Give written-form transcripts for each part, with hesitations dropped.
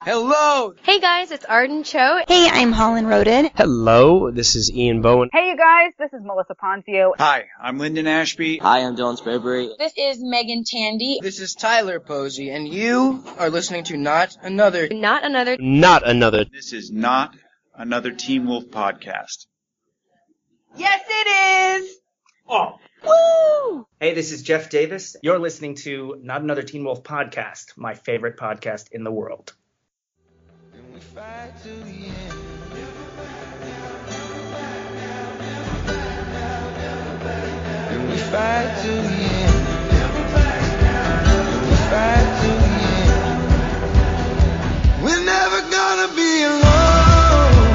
Hello! Hey guys, it's Arden Cho. Hey, I'm Holland Roden. Hello, this is Ian Bowen. Hey you guys, this is Melissa Ponzio. Hi, I'm Lyndon Ashby. Hi, I'm Dylan Sprayberry. This is Megan Tandy. This is Tyler Posey, and you are listening to Not Another. This is Not Another Teen Wolf podcast. Yes, it is! Oh. Woo! Hey, this is Jeff Davis. You're listening to Not Another Teen Wolf podcast, my favorite podcast in the world. We fight to the end. And we fight to the end. And we fight to the end. We're never gonna be alone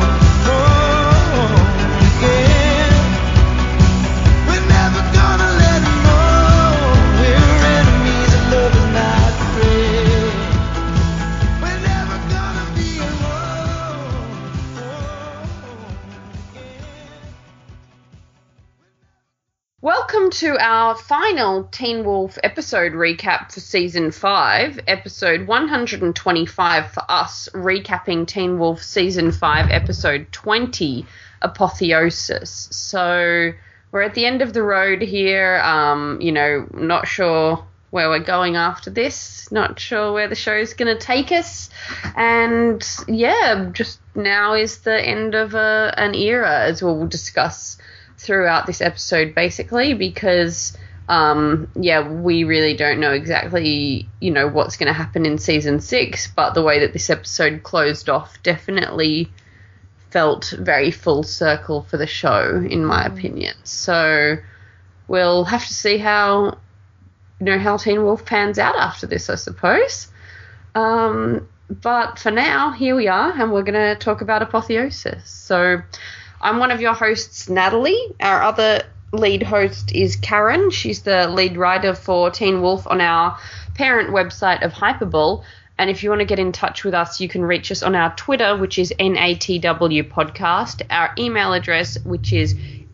again. We're never gonna let them know we're enemies and love is not friends. We're never gonna be alone again. Welcome to our final Teen Wolf episode recap for Season 5, episode 125 for us, recapping Teen Wolf Season 5, episode 20, Apotheosis. So, we're at the end of the road here, not sure where we're going after this, not sure where the show's going to take us, and yeah, just now is the end of an era, as we'll discuss throughout this episode, basically, because we really don't know exactly what's going to happen in season 6, but the way that this episode closed off definitely felt very full circle for the show, in my opinion. So we'll have to see how Teen Wolf pans out after this, I suppose. But for now, here we are, and we're going to talk about Apotheosis. So I'm one of your hosts, Natalie. Our other lead host is Karen. She's the lead writer for Teen Wolf on our parent website of Hyperbole. And if you want to get in touch with us, you can reach us on our Twitter, which is NATW Podcast, our email address, which is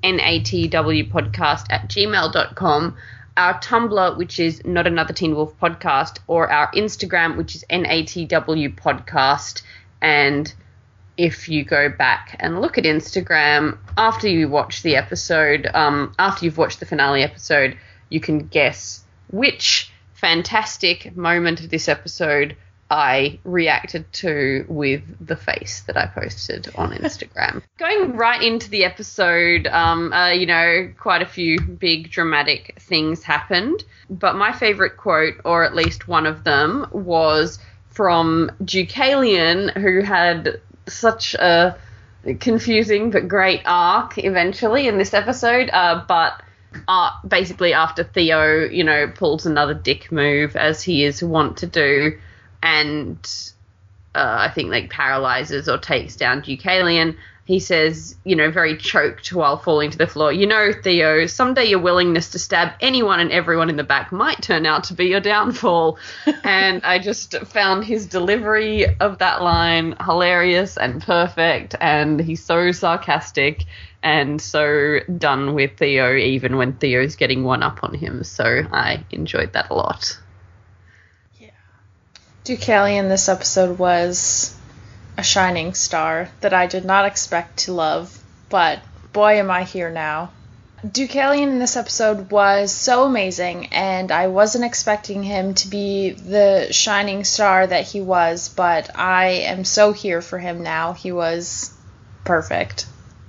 natwpodcast@gmail.com, our Tumblr, which is Not Another Teen Wolf Podcast, or our Instagram, which is NATW Podcast. And if you go back and look at Instagram after you watch the episode, after you've watched the finale episode, you can guess which fantastic moment of this episode I reacted to with the face that I posted on Instagram. Going right into the episode, quite a few big dramatic things happened, but my favourite quote, or at least one of them, was from Deucalion, who had such a confusing but great arc eventually in this episode, but basically after Theo, pulls another dick move, as he is wont to do, and I think paralyzes or takes down Deucalion, he says, very choked while falling to the floor, Theo, someday your willingness to stab anyone and everyone in the back might turn out to be your downfall. And I just found his delivery of that line hilarious and perfect, and he's so sarcastic and so done with Theo, even when Theo's getting one up on him. So I enjoyed that a lot. Yeah. Deucalion this episode was a shining star that I did not expect to love, but boy am I here now. Deucalion in this episode was so amazing, and I wasn't expecting him to be the shining star that he was, but I am so here for him now. He was perfect.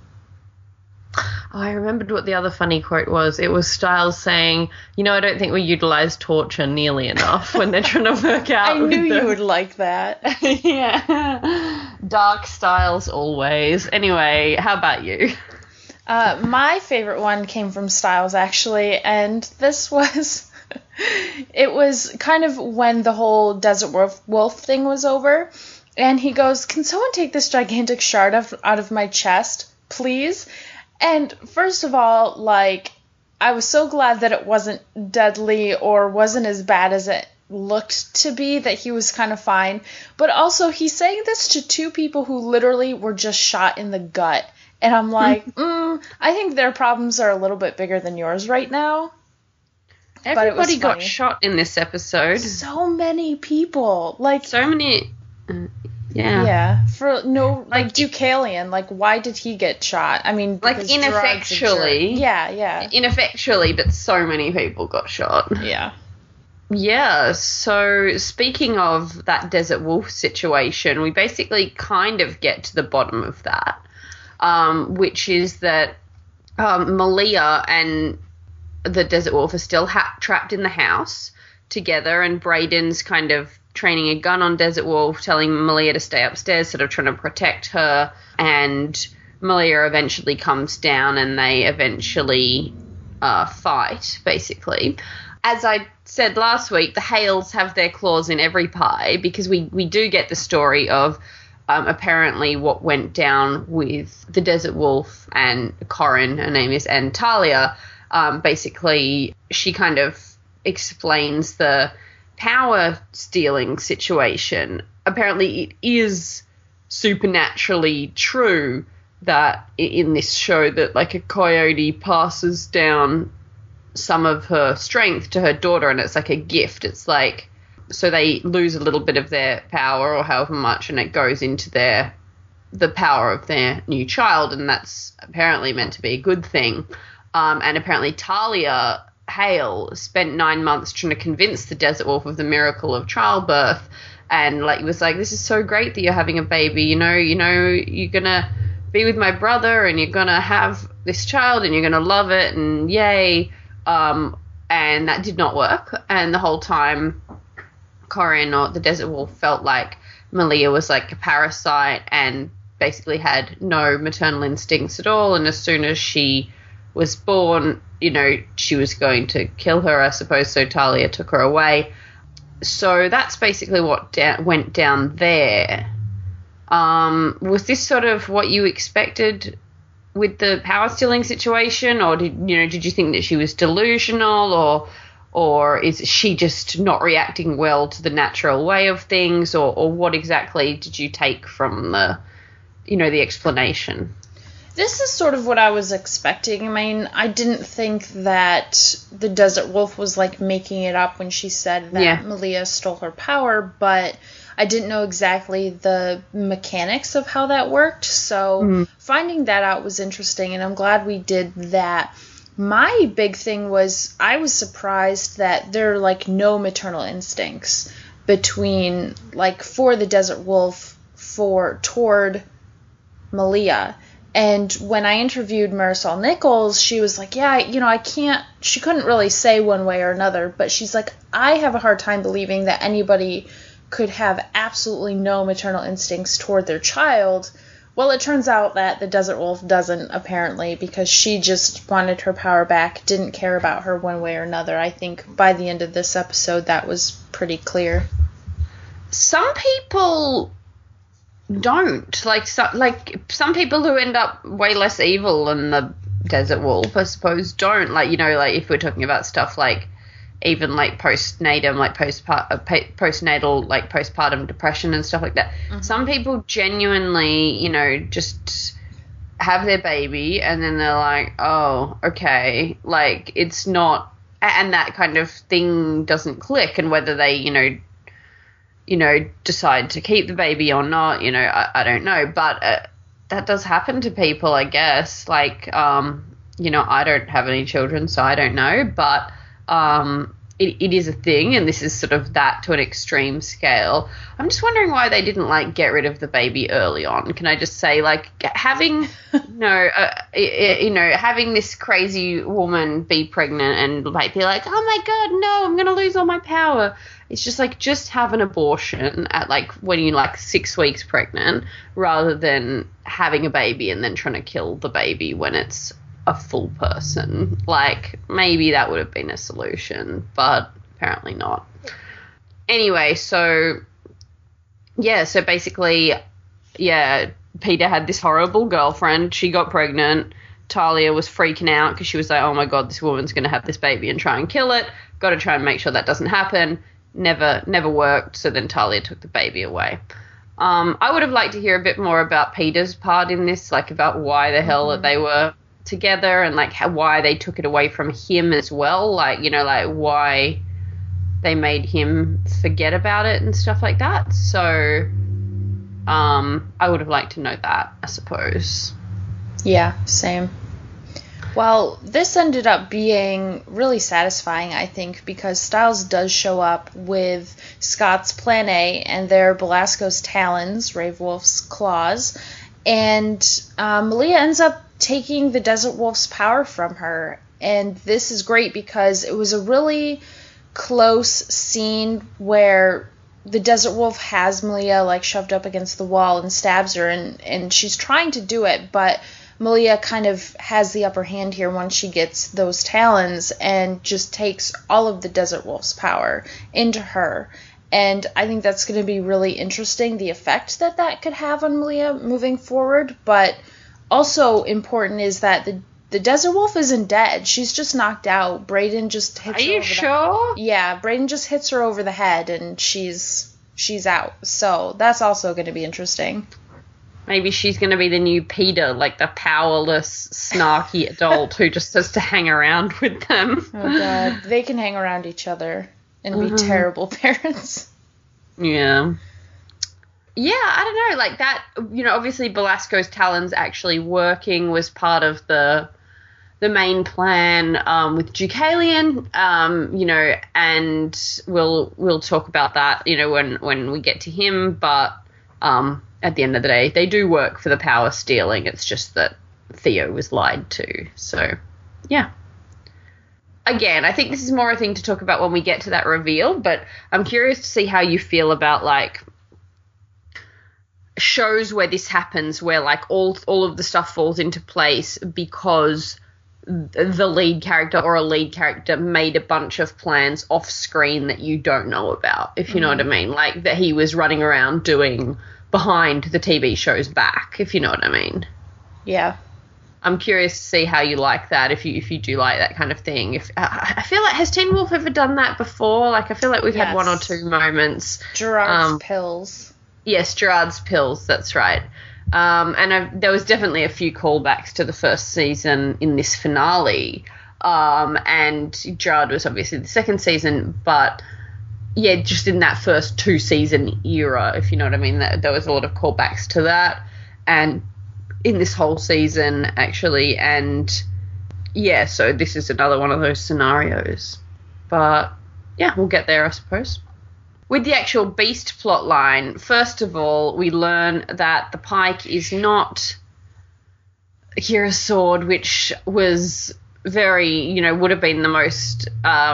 I remembered what the other funny quote was. It was Styles saying, I don't think we utilize torture nearly enough when they're trying to work out. I knew you would like that. Yeah. Dark Styles always. Anyway, how about you? My favorite one came from Styles, actually, and this was... it was kind of when the whole Desert Wolf thing was over, and he goes, "Can someone take this gigantic shard out of my chest, please?" And first of all, I was so glad that it wasn't deadly or wasn't as bad as it looked to be, that he was kind of fine. But also, he's saying this to two people who literally were just shot in the gut. And I'm like, I think their problems are a little bit bigger than yours right now. Everybody got shot in this episode. So many people. So many... Yeah. For no, like Deucalion, like why did he get shot? I mean, Like because Gerard's a ineffectually. jerk. Yeah. Ineffectually, but so many people got shot. Yeah. Yeah, so speaking of that Desert Wolf situation, we basically kind of get to the bottom of that, which is that Malia and the Desert Wolf are still trapped in the house together, and Brayden's kind of training a gun on Desert Wolf, telling Malia to stay upstairs, sort of trying to protect her, and Malia eventually comes down and they eventually fight, basically. As I said last week, the Hales have their claws in every pie, because we do get the story of apparently what went down with the Desert Wolf and Corin, her name is, and Talia. Basically, she kind of explains the power stealing situation. Apparently, it is supernaturally true that in this show that like a coyote passes down some of her strength to her daughter, and it's like a gift. It's like, so they lose a little bit of their power or however much, and it goes into the power of their new child, and that's apparently meant to be a good thing. And apparently Talia Hale spent 9 months trying to convince the Desert Wolf of the miracle of childbirth, and like was like, this is so great that you're having a baby, you know you're gonna be with my brother and you're gonna have this child and you're gonna love it, and yay. And that did not work, and the whole time Corin, or the Desert Wolf, felt like Malia was like a parasite and basically had no maternal instincts at all, and as soon as she was born, she was going to kill her, I suppose, so Talia took her away. So that's basically what went down there. Was this sort of what you expected with the power stealing situation, or did you think that she was delusional, or is she just not reacting well to the natural way of things, or what exactly did you take from the explanation? This is sort of what I was expecting. I mean, I didn't think that the Desert Wolf was like making it up when she said that Malia stole her power, but I didn't know exactly the mechanics of how that worked. So finding that out was interesting, and I'm glad we did that. My big thing was I was surprised that there are like no maternal instincts between for the Desert Wolf toward Malia. And when I interviewed Marisol Nichols, she was like, she couldn't really say one way or another, but she's like, I have a hard time believing that anybody could have absolutely no maternal instincts toward their child. Well, it turns out that the Desert Wolf doesn't, apparently, because she just wanted her power back, didn't care about her one way or another. I think by the end of this episode, that was pretty clear. Some people don't. Some people who end up way less evil than the Desert Wolf, I suppose, don't. If we're talking about stuff even postnatal, postpartum depression and stuff like that. Mm-hmm. Some people genuinely, just have their baby and then they're like, oh, okay, it's not, and that kind of thing doesn't click, and whether they, decide to keep the baby or not, I don't know, but that does happen to people, I guess. I don't have any children, so I don't know, but it is a thing, and this is sort of that to an extreme scale. I'm just wondering why they didn't get rid of the baby early on. Can I just say having having this crazy woman be pregnant and be like, oh my god, no, I'm gonna lose all my power. It's just have an abortion at when you're 6 weeks pregnant, rather than having a baby and then trying to kill the baby when it's a full person. Maybe that would have been a solution, but apparently not. Anyway, so basically, Peter had this horrible girlfriend. She got pregnant. Talia was freaking out because she was like, oh my god, this woman's going to have this baby and try and kill it. Got to try and make sure that doesn't happen. Never worked, so then Talia took the baby away. I would have liked to hear a bit more about Peter's part in this, about why the hell that they were together, and why they took it away from him as well, why they made him forget about it and stuff like that. So I would have liked to know that, I suppose. Yeah, same. Well, this ended up being really satisfying, I think, because Styles does show up with Scott's Plan A, and they're Belasco's talons, Rave Wolf's claws, and Malia ends up taking the Desert Wolf's power from her. And this is great because it was a really close scene where the Desert Wolf has Malia like shoved up against the wall and stabs her, and she's trying to do it, but Malia kind of has the upper hand here once she gets those talons and just takes all of the Desert Wolf's power into her. And I think that's going to be really interesting, the effect that could have on Malia moving forward. But also important is that the Desert Wolf isn't dead. She's just knocked out. Brayden just hits her over the head. Are you sure? Yeah, Brayden just hits her over the head and she's out. So that's also going to be interesting. Maybe she's going to be the new Peter, like the powerless, snarky adult who just has to hang around with them. Oh, God. They can hang around each other and be terrible parents. Yeah. Yeah, I don't know. Like that, obviously Belasco's talons actually working was part of the main plan with Deucalion, and we'll talk about that, when we get to him. But at the end of the day, they do work for the power stealing. It's just that Theo was lied to. So, yeah. Again, I think this is more a thing to talk about when we get to that reveal, but I'm curious to see how you feel about, like, shows where this happens, where, like, all of the stuff falls into place because the lead character or a lead character made a bunch of plans off screen that you don't know about, if you know what I mean. Like, that he was running around doing behind the TV show's back, if you know what I mean. Yeah. I'm curious to see how you like that, if you do like that kind of thing. If I feel like, has Teen Wolf ever done that before? Like, I feel like we've had one or two moments. Gerard's pills. Yes, Gerard's pills, that's right. And there was definitely a few callbacks to the first season in this finale. And Gerard was obviously the second season, but yeah, just in that first 2-season era, if you know what I mean, there was a lot of callbacks to that. And in this whole season, actually, and yeah, so this is another one of those scenarios. But yeah, we'll get there, I suppose. With the actual Beast plot line, first of all, we learn that the pike is not Kira's sword, which was very, would have been the most,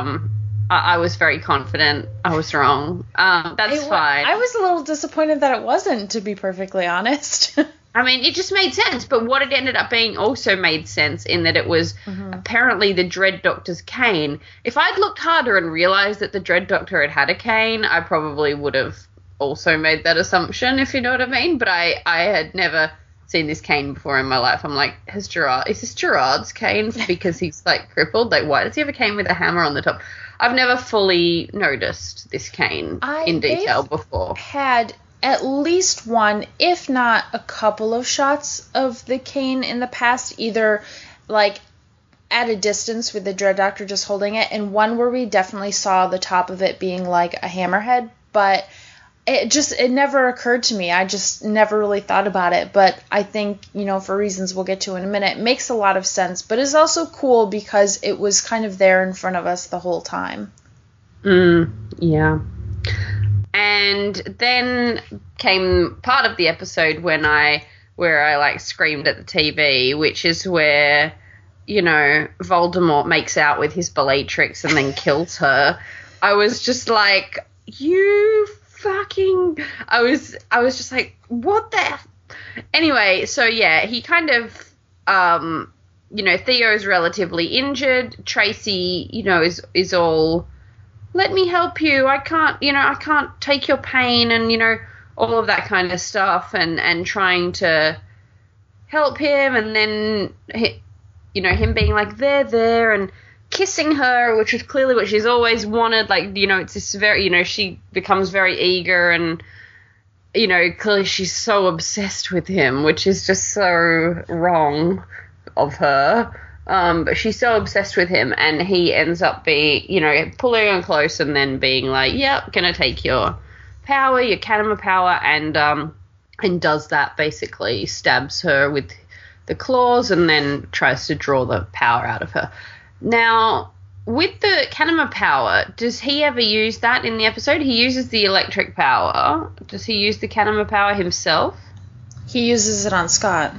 I was very confident. I was wrong. That's fine. I was a little disappointed that it wasn't, to be perfectly honest. I mean, it just made sense, but what it ended up being also made sense in that it was apparently the Dread Doctor's cane. If I'd looked harder and realised that the Dread Doctor had a cane, I probably would have also made that assumption, if you know what I mean, but I had never seen this cane before in my life. I'm like, is this Gerard's cane because he's, like, crippled? Like, why does he have a cane with a hammer on the top? I've never fully noticed this cane in detail before. Had at least one, if not a couple of shots of the cane in the past, either like at a distance with the Dread Doctor just holding it, and one where we definitely saw the top of it being like a hammerhead, but it never occurred to me. I just never really thought about it, but I think, for reasons we'll get to in a minute, it makes a lot of sense, but it's also cool because it was kind of there in front of us the whole time. Yeah. And then came part of the episode where I like screamed at the TV, which is where, Voldemort makes out with his Bellatrix and then kills her. I was just like, you fucking, I was just like, what the? Anyway, so yeah, he kind of, Theo's relatively injured. Tracy, is all, let me help you. I can't take your pain, and, all of that kind of stuff, and trying to help him, and then, him being like, there, and kissing her, which is clearly what she's always wanted. Like, it's this very, she becomes very eager, and, clearly she's so obsessed with him, which is just so wrong of her. But she's so obsessed with him, and he ends up being, pulling her close and then being like, yep, gonna take your power, your Kanima power, and and does that, basically stabs her with the claws and then tries to draw the power out of her. Now, with the Kanama power, does he ever use that in the episode? He uses the electric power. Does he use the Kanama power himself? He uses it on Scott.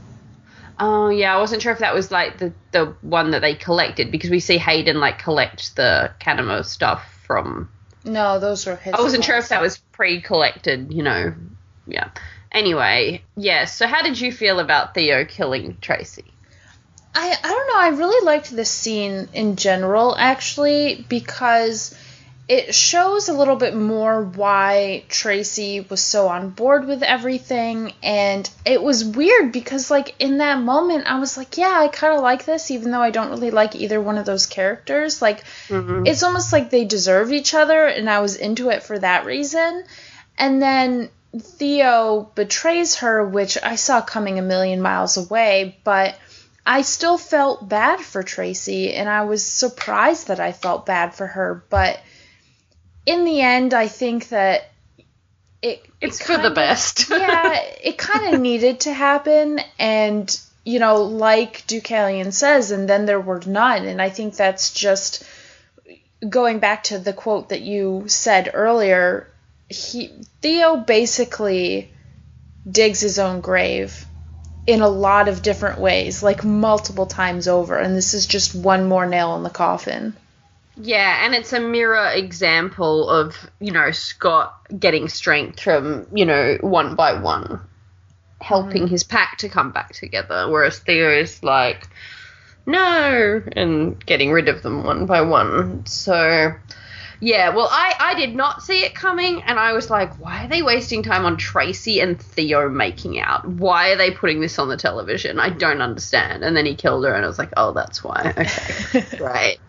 Oh, yeah, I wasn't sure if that was, like, the one that they collected, because we see Hayden, like, collect the Kanama stuff from... No, those were his. I wasn't sure ones. if that was pre-collected, you know. Yeah. Anyway, yeah, so how did you feel about Theo killing Tracy? I don't know, I really liked this scene in general, actually, because it shows a little bit more why Tracy was so on board with everything, and it was weird because, like, in that moment, I was like, yeah, I kind of like this, even though I don't really like either one of those characters. Like, It's almost like they deserved each other, and I was into it for that reason. And then Theo betrays her, which I saw coming a million miles away, but I still felt bad for Tracy, and I was surprised that I felt bad for her, but in the end, I think that it's for the best. Yeah, it kind of needed to happen, and, you know, like Deucalion says, and then there were none, and I think that's just, going back to the quote that you said earlier, Theo basically digs his own grave in a lot of different ways, like multiple times over, and this is just one more nail in the coffin. Yeah, and it's a mirror example of, you know, Scott getting strength from, you know, one by one, helping his pack to come back together, whereas Theo is like, no, and getting rid of them one by one. So, yeah, well, I did not see it coming, and I was like, why are they wasting time on Tracy and Theo making out? Why are they putting this on the television? I don't understand. And then he killed her, and I was like, oh, that's why. Okay, right.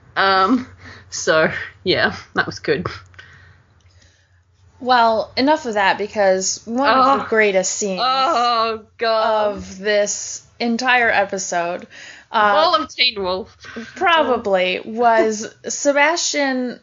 So, yeah, that was good. Well, enough of that, because one of the greatest scenes of this entire episode, all of Teen Wolf, probably, was Sebastian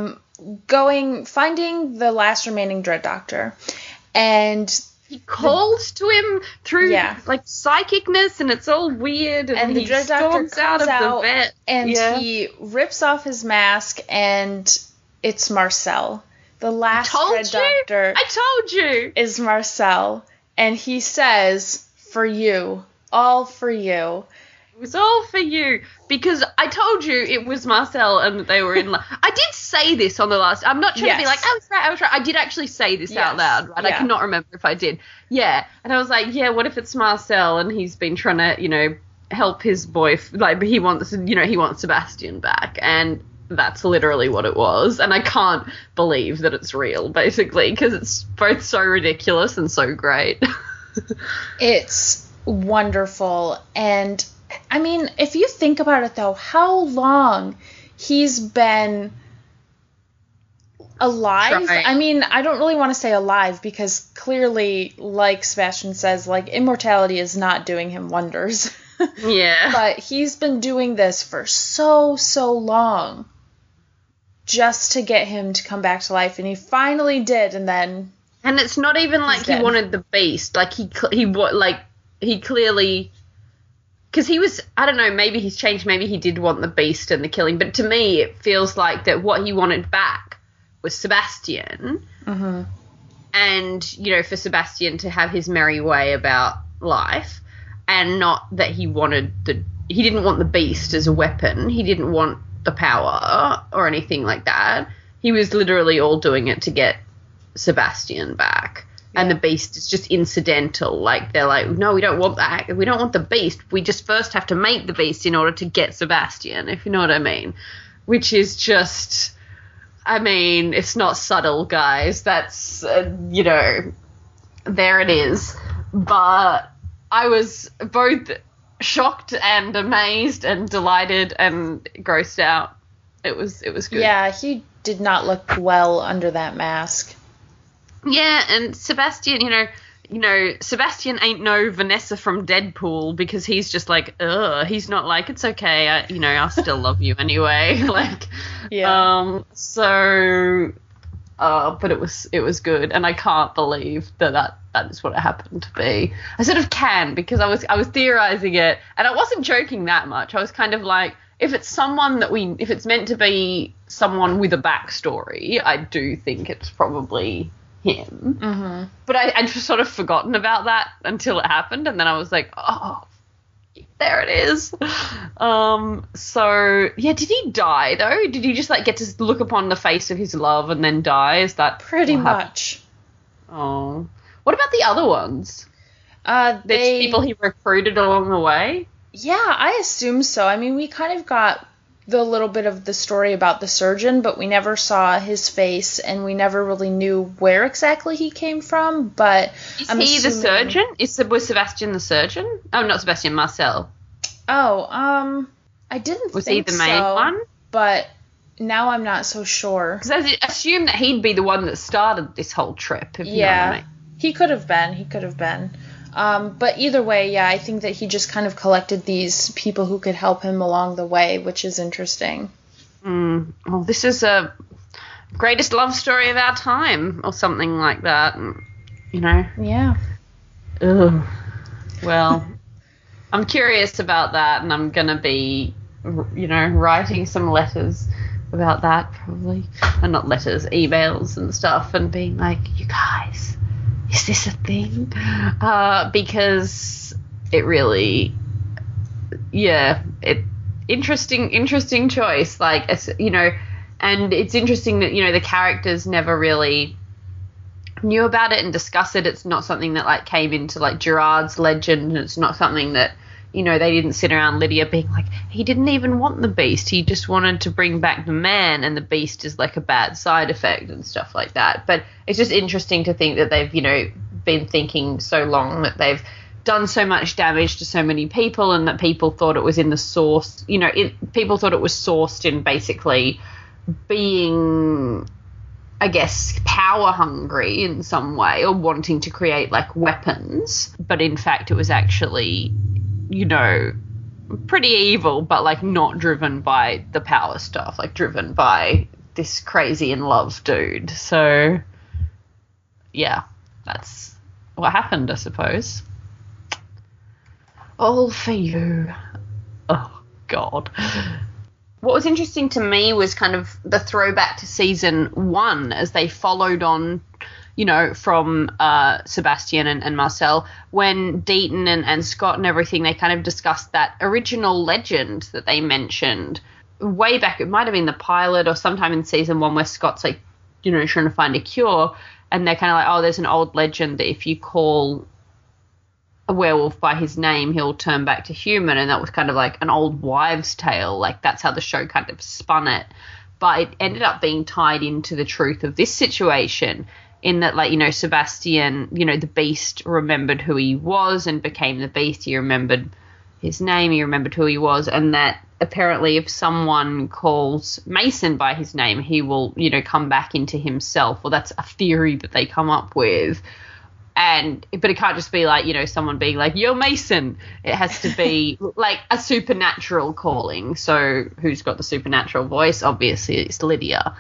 finding the last remaining Dread Doctor, and he calls to him through like psychicness, and it's all weird, and the Dread Doctor comes out the vet. And he rips off his mask, and it's Marcel. The last Dread Doctor. I told you. Is Marcel, and he says, "For you, all for you." It was all for you, because I told you it was Marcel and they were in love. I did say this on the last... I'm not trying to be like, I was right. I did actually say this out loud, right? Yeah. I cannot remember if I did. Yeah. And I was like, yeah, what if it's Marcel and he's been trying to, you know, help his boyfriend, like, he wants Sebastian back. And that's literally what it was. And I can't believe that it's real, basically, because it's both so ridiculous and so great. It's wonderful. And I mean, if you think about it, though, how long he's been alive? Right. I mean, I don't really want to say alive, because clearly, like Sebastian says, like, immortality is not doing him wonders. Yeah. But he's been doing this for so long, just to get him to come back to life, and he finally did, and then... And it's not even like he wanted the beast. Like, he clearly... Because he was, I don't know, maybe he's changed, maybe he did want the beast and the killing, but to me it feels like that what he wanted back was Sebastian, and, you know, for Sebastian to have his merry way about life, and not that he didn't want the beast as a weapon, he didn't want the power or anything like that. He was literally all doing it to get Sebastian back. And the beast is just incidental. Like, they're like, no, we don't want that. We don't want the beast. We just first have to make the beast in order to get Sebastian, if you know what I mean. Which is just, I mean, it's not subtle, guys. That's, you know, there it is. But I was both shocked and amazed and delighted and grossed out. It was good. Yeah, he did not look well under that mask. Yeah, and Sebastian, you know, Sebastian ain't no Vanessa from Deadpool, because he's just like, he's not like, it's okay, I still love you anyway. Like, yeah. So But it was good, and I can't believe that is what it happened to be. I sort of can, because I was theorizing it, and I wasn't joking that much. I was kind of like, if it's meant to be someone with a backstory, I do think it's probably him. Mm-hmm. But I'd just sort of forgotten about that until it happened, and then I was like, oh, there it is. So yeah, did he die though? Did he just like get to look upon the face of his love and then die? Is that pretty what happened? much? Oh, what about the other ones? There's people he recruited along the way. Yeah, I assume so. I mean, we kind of got the little bit of the story about the surgeon, but we never saw his face, and we never really knew where exactly he came from. But is he the surgeon? Was Sebastian the surgeon? Oh, not Sebastian, Marcel. Oh, I didn't was think he the main so, one? But now I'm not so sure. Because I assumed that he'd be the one that started this whole trip. If you know what I mean. He could have been. But either way, yeah, I think that he just kind of collected these people who could help him along the way, which is interesting. Well, this is a greatest love story of our time, or something like that, you know? Yeah. Ugh. Well, I'm curious about that, and I'm going to be, you know, writing some letters about that, probably. And not letters, emails and stuff, and being like, you guys, is this a thing? Because it really, interesting choice. Like, you know, and it's interesting that, you know, the characters never really knew about it and discussed it. It's not something that, like, came into, like, Gerard's legend, and it's not something that, you know, they didn't sit around Lydia being like, he didn't even want the beast. He just wanted to bring back the man, and the beast is like a bad side effect and stuff like that. But it's just interesting to think that they've, you know, been thinking so long that they've done so much damage to so many people, and that people thought it was in the source, you know, people thought it was sourced in basically being, I guess, power hungry in some way, or wanting to create like weapons. But in fact, it was actually, you know, pretty evil, but like not driven by the power stuff, like driven by this crazy in love dude. So yeah, that's what happened, I suppose. All for you. Oh God. What was interesting to me was kind of the throwback to season 1, as they followed on, you know, from Sebastian and Marcel, when Deaton and Scott and everything, they kind of discussed that original legend that they mentioned way back. It might have been the pilot or sometime in season 1, where Scott's like, you know, trying to find a cure, and they're kind of like, oh, there's an old legend that if you call a werewolf by his name, he'll turn back to human. And that was kind of like an old wives' tale. Like, that's how the show kind of spun it. But it ended up being tied into the truth of this situation, in that, like, you know, Sebastian, you know, the beast remembered who he was and became the beast. He remembered his name, he remembered who he was, and that apparently if someone calls Mason by his name, he will, you know, come back into himself. Well, that's a theory that they come up with. But it can't just be like, you know, someone being like, you're Mason. It has to be like a supernatural calling. So who's got the supernatural voice? Obviously it's Lydia.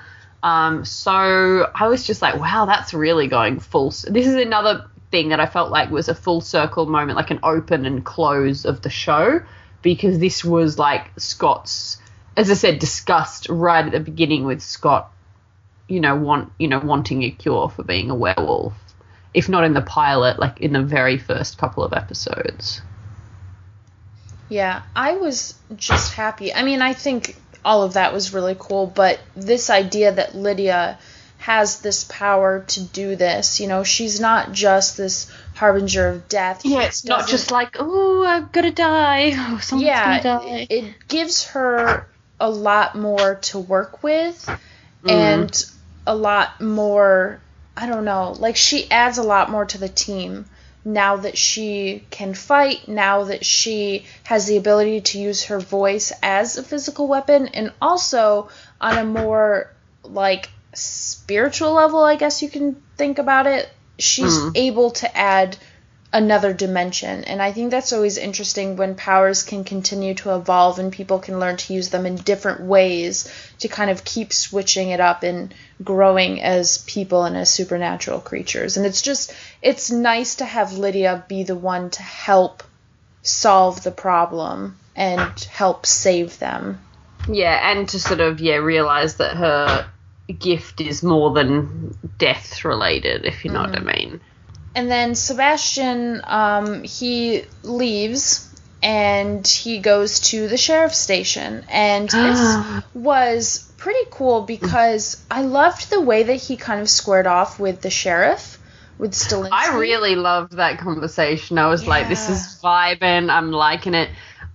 So I was just like, wow, that's really going full. This is another thing that I felt like was a full circle moment, like an open and close of the show, because this was like Scott's, as I said, discussed right at the beginning with Scott, wanting a cure for being a werewolf. If not in the pilot, like in the very first couple of episodes. Yeah, I was just happy. I mean, I think all of that was really cool, but this idea that Lydia has this power to do this, you know, she's not just this harbinger of death. Yeah, it's not just like, oh, I'm gonna die. Oh, someone's gonna die. It gives her a lot more to work with, and a lot more, I don't know, like she adds a lot more to the team now that she can fight, now that she has the ability to use her voice as a physical weapon, and also on a more like spiritual level, I guess you can think about it, she's able to add another dimension. And I think that's always interesting when powers can continue to evolve and people can learn to use them in different ways to kind of keep switching it up and growing as people and as supernatural creatures. And it's nice to have Lydia be the one to help solve the problem and help save them. Yeah, and to sort of, realize that her gift is more than death related, if you know what I mean. And then Sebastian, he leaves and he goes to the sheriff's station. And this was pretty cool because I loved the way that he kind of squared off with the sheriff, with Stilinski. I really loved that conversation. I was like, this is vibing. I'm liking it.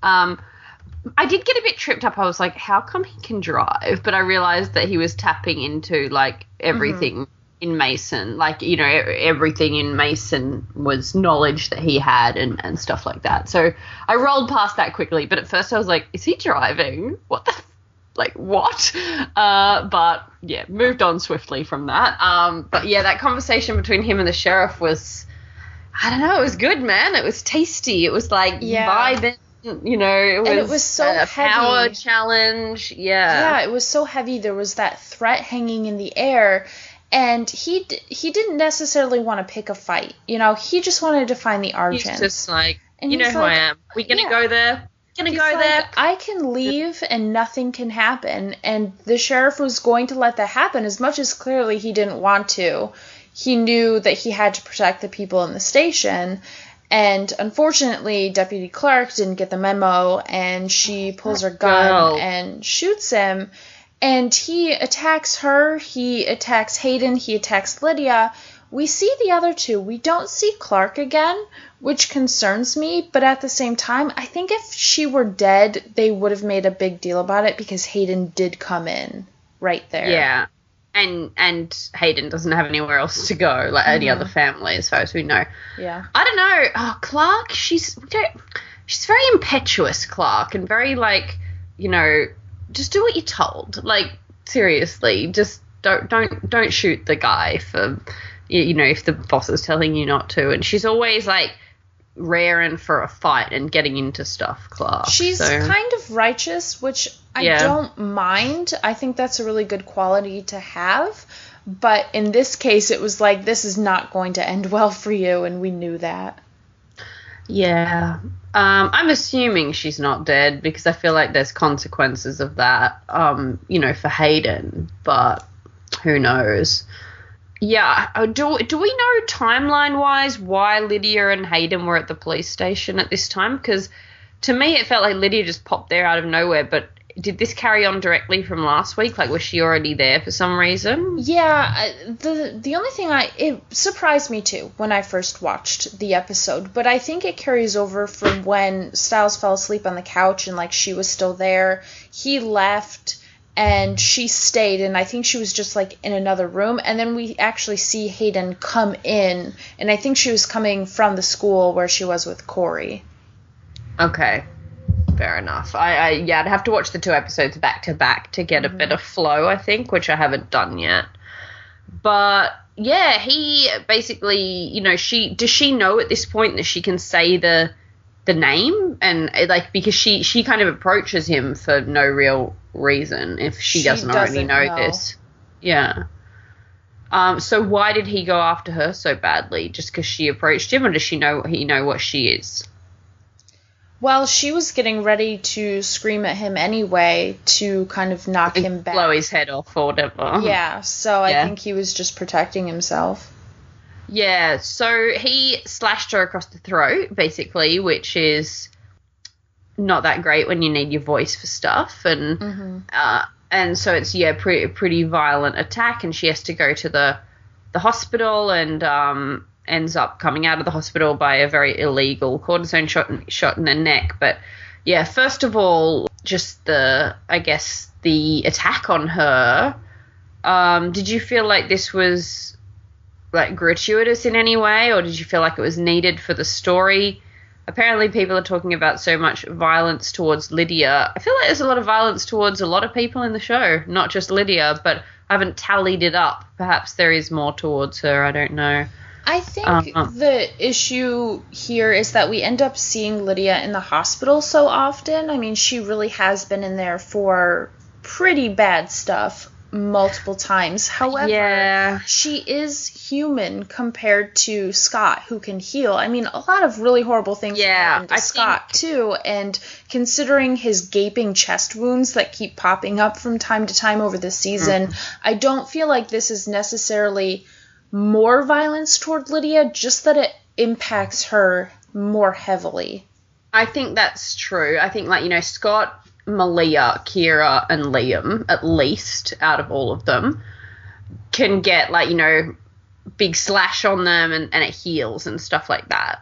I did get a bit tripped up. I was like, how come he can drive? But I realized that he was tapping into, like, everything in Mason. Like, you know, everything in Mason was knowledge that he had and stuff like that. So I rolled past that quickly. But at first I was like, is he driving? What the what? But, yeah, moved on swiftly from that. But, yeah, that conversation between him and the sheriff was, I don't know, it was good, man. It was tasty. It was, like, vibing. You know, it was so a heavy. Power challenge. Yeah, it was so heavy. There was that threat hanging in the air, and he didn't necessarily want to pick a fight. You know, he just wanted to find the Argent. He's just like, and you know who I am. We're gonna go there. I can leave and nothing can happen. And the sheriff was going to let that happen, as much as clearly he didn't want to. He knew that he had to protect the people in the station. And unfortunately, Deputy Clark didn't get the memo, and she pulls her gun and shoots him. And he attacks her, he attacks Hayden, he attacks Lydia. We see the other two. We don't see Clark again, which concerns me. But at the same time, I think if she were dead, they would have made a big deal about it because Hayden did come in right there. Yeah. And Hayden doesn't have anywhere else to go, like any other family, as far as we know. Yeah. I don't know. Oh, Clark, she's very impetuous, Clark, and very, like, you know, just do what you're told. Like, seriously, just don't shoot the guy for, you know, if the boss is telling you not to. And she's always, like, raring for a fight and getting into stuff, Clark. She's kind of righteous, which I don't mind. I think that's a really good quality to have. But in this case, it was like, this is not going to end well for you, and we knew that. Yeah. I'm assuming she's not dead because I feel like there's consequences of that, you know, for Hayden. But who knows? Yeah, do we know timeline-wise why Lydia and Hayden were at the police station at this time? Because to me it felt like Lydia just popped there out of nowhere, but did this carry on directly from last week? Like, was she already there for some reason? Yeah, the only thing it surprised me too when I first watched the episode, but I think it carries over from when Stiles fell asleep on the couch and, like, she was still there. He left and she stayed, and I think she was just, like, in another room. And then we actually see Hayden come in, and I think she was coming from the school where she was with Corey. Okay, fair enough. I'd have to watch the 2 episodes back to back to get a better flow, I think, which I haven't done yet. But yeah, he basically, you know, does she know at this point that she can say the name? And, like, because she kind of approaches him for no real reason if she doesn't already know this. Yeah. So why did he go after her so badly? Just because she approached him, or does he know what she is? Well, she was getting ready to scream at him anyway to kind of knock him back. Blow his head off or whatever. Yeah, so I think he was just protecting himself. Yeah, so he slashed her across the throat, basically, which is not that great when you need your voice for stuff. And so it's, pretty violent attack, and she has to go to the hospital and ends up coming out of the hospital by a very illegal cortisone shot in the neck. But, yeah, first of all, just the attack on her. Did you feel like this was, like, gratuitous in any way, or did you feel like it was needed for the story? Apparently people are talking about so much violence towards Lydia. I feel like there's a lot of violence towards a lot of people in the show, not just Lydia, but I haven't tallied it up. Perhaps there is more towards her, I don't know. I think the issue here is that we end up seeing Lydia in the hospital so often. I mean, she really has been in there for pretty bad stuff multiple times. However, she is human compared to Scott, who can heal. I mean, a lot of really horrible things happen to Scott, too. And considering his gaping chest wounds that keep popping up from time to time over the season, I don't feel like this is necessarily more violence toward Lydia, just that it impacts her more heavily. I think that's true. I think, like, you know, Scott, Malia, Kira, and Liam, at least, out of all of them, can get, like, you know, big slash on them and it heals and stuff like that.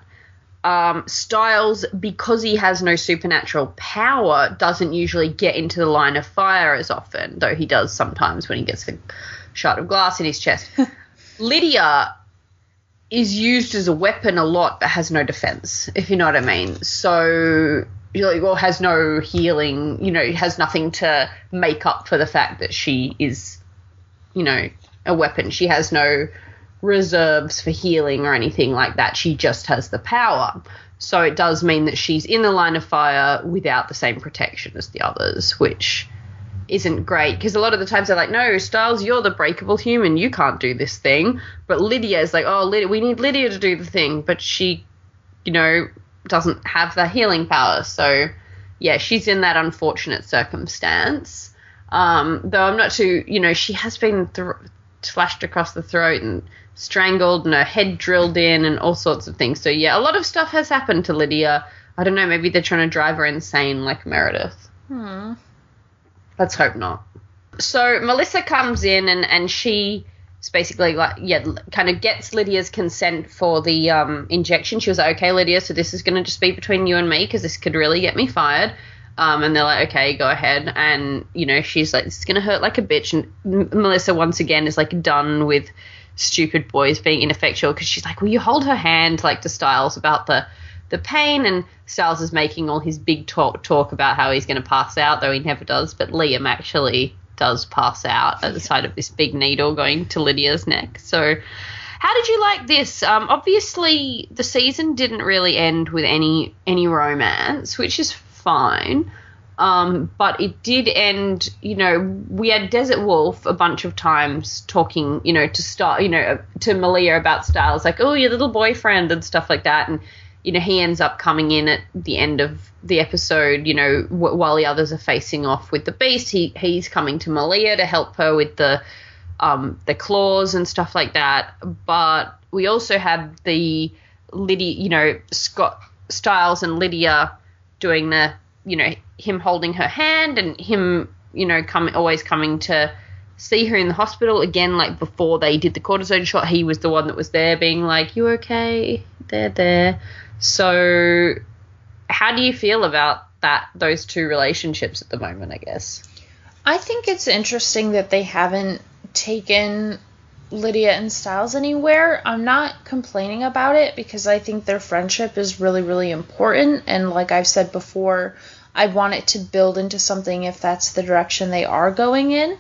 Stiles, because he has no supernatural power, doesn't usually get into the line of fire as often, though he does sometimes when he gets a shard of glass in his chest. Lydia is used as a weapon a lot but has no defense, if you know what I mean. So, or has no healing, you know, has nothing to make up for the fact that she is, you know, a weapon. She has no reserves for healing or anything like that. She just has the power. So it does mean that she's in the line of fire without the same protection as the others, which isn't great, because a lot of the times they're like, no, Stiles, you're the breakable human, you can't do this thing. But Lydia is like, oh, we need Lydia to do the thing, but she, you know, doesn't have the healing power. So yeah, she's in that unfortunate circumstance. Though I'm not too, you know, she has been slashed across the throat and strangled and her head drilled in and all sorts of things. So yeah, a lot of stuff has happened to Lydia. I don't know, maybe they're trying to drive her insane like Meredith. Let's hope not. So Melissa comes in and she's basically like, kind of gets Lydia's consent for the injection. She was like, okay, Lydia, so this is going to just be between you and me because this could really get me fired. And they're like, okay, go ahead. And, you know, she's like, this is going to hurt like a bitch. And Melissa, once again, is like done with stupid boys being ineffectual, because she's like, will you hold her hand, like, to Stiles about the pain? And Stiles is making all his big talk about how he's going to pass out, though he never does. But Liam actually does pass out at the sight of this big needle going to Lydia's neck. So how did you like this? Obviously, the season didn't really end with any romance, which is fine. But it did end, you know, we had Desert Wolf a bunch of times talking, you know, to Malia about Stiles, like, oh, your little boyfriend and stuff like that. And, you know, he ends up coming in at the end of the episode, you know, while the others are facing off with the beast. He's coming to Malia to help her with the claws and stuff like that. But we also had the Lydia, you know, Stiles and Lydia doing the, you know, him holding her hand and him, you know, always coming to see her in the hospital. Again, like before they did the cortisone shot, he was the one that was there being like, you okay? They're there. So how do you feel about those two relationships at the moment, I guess? I think it's interesting that they haven't taken Lydia and Stiles anywhere. I'm not complaining about it because I think their friendship is really, really important. And like I've said before, I want it to build into something if that's the direction they are going in.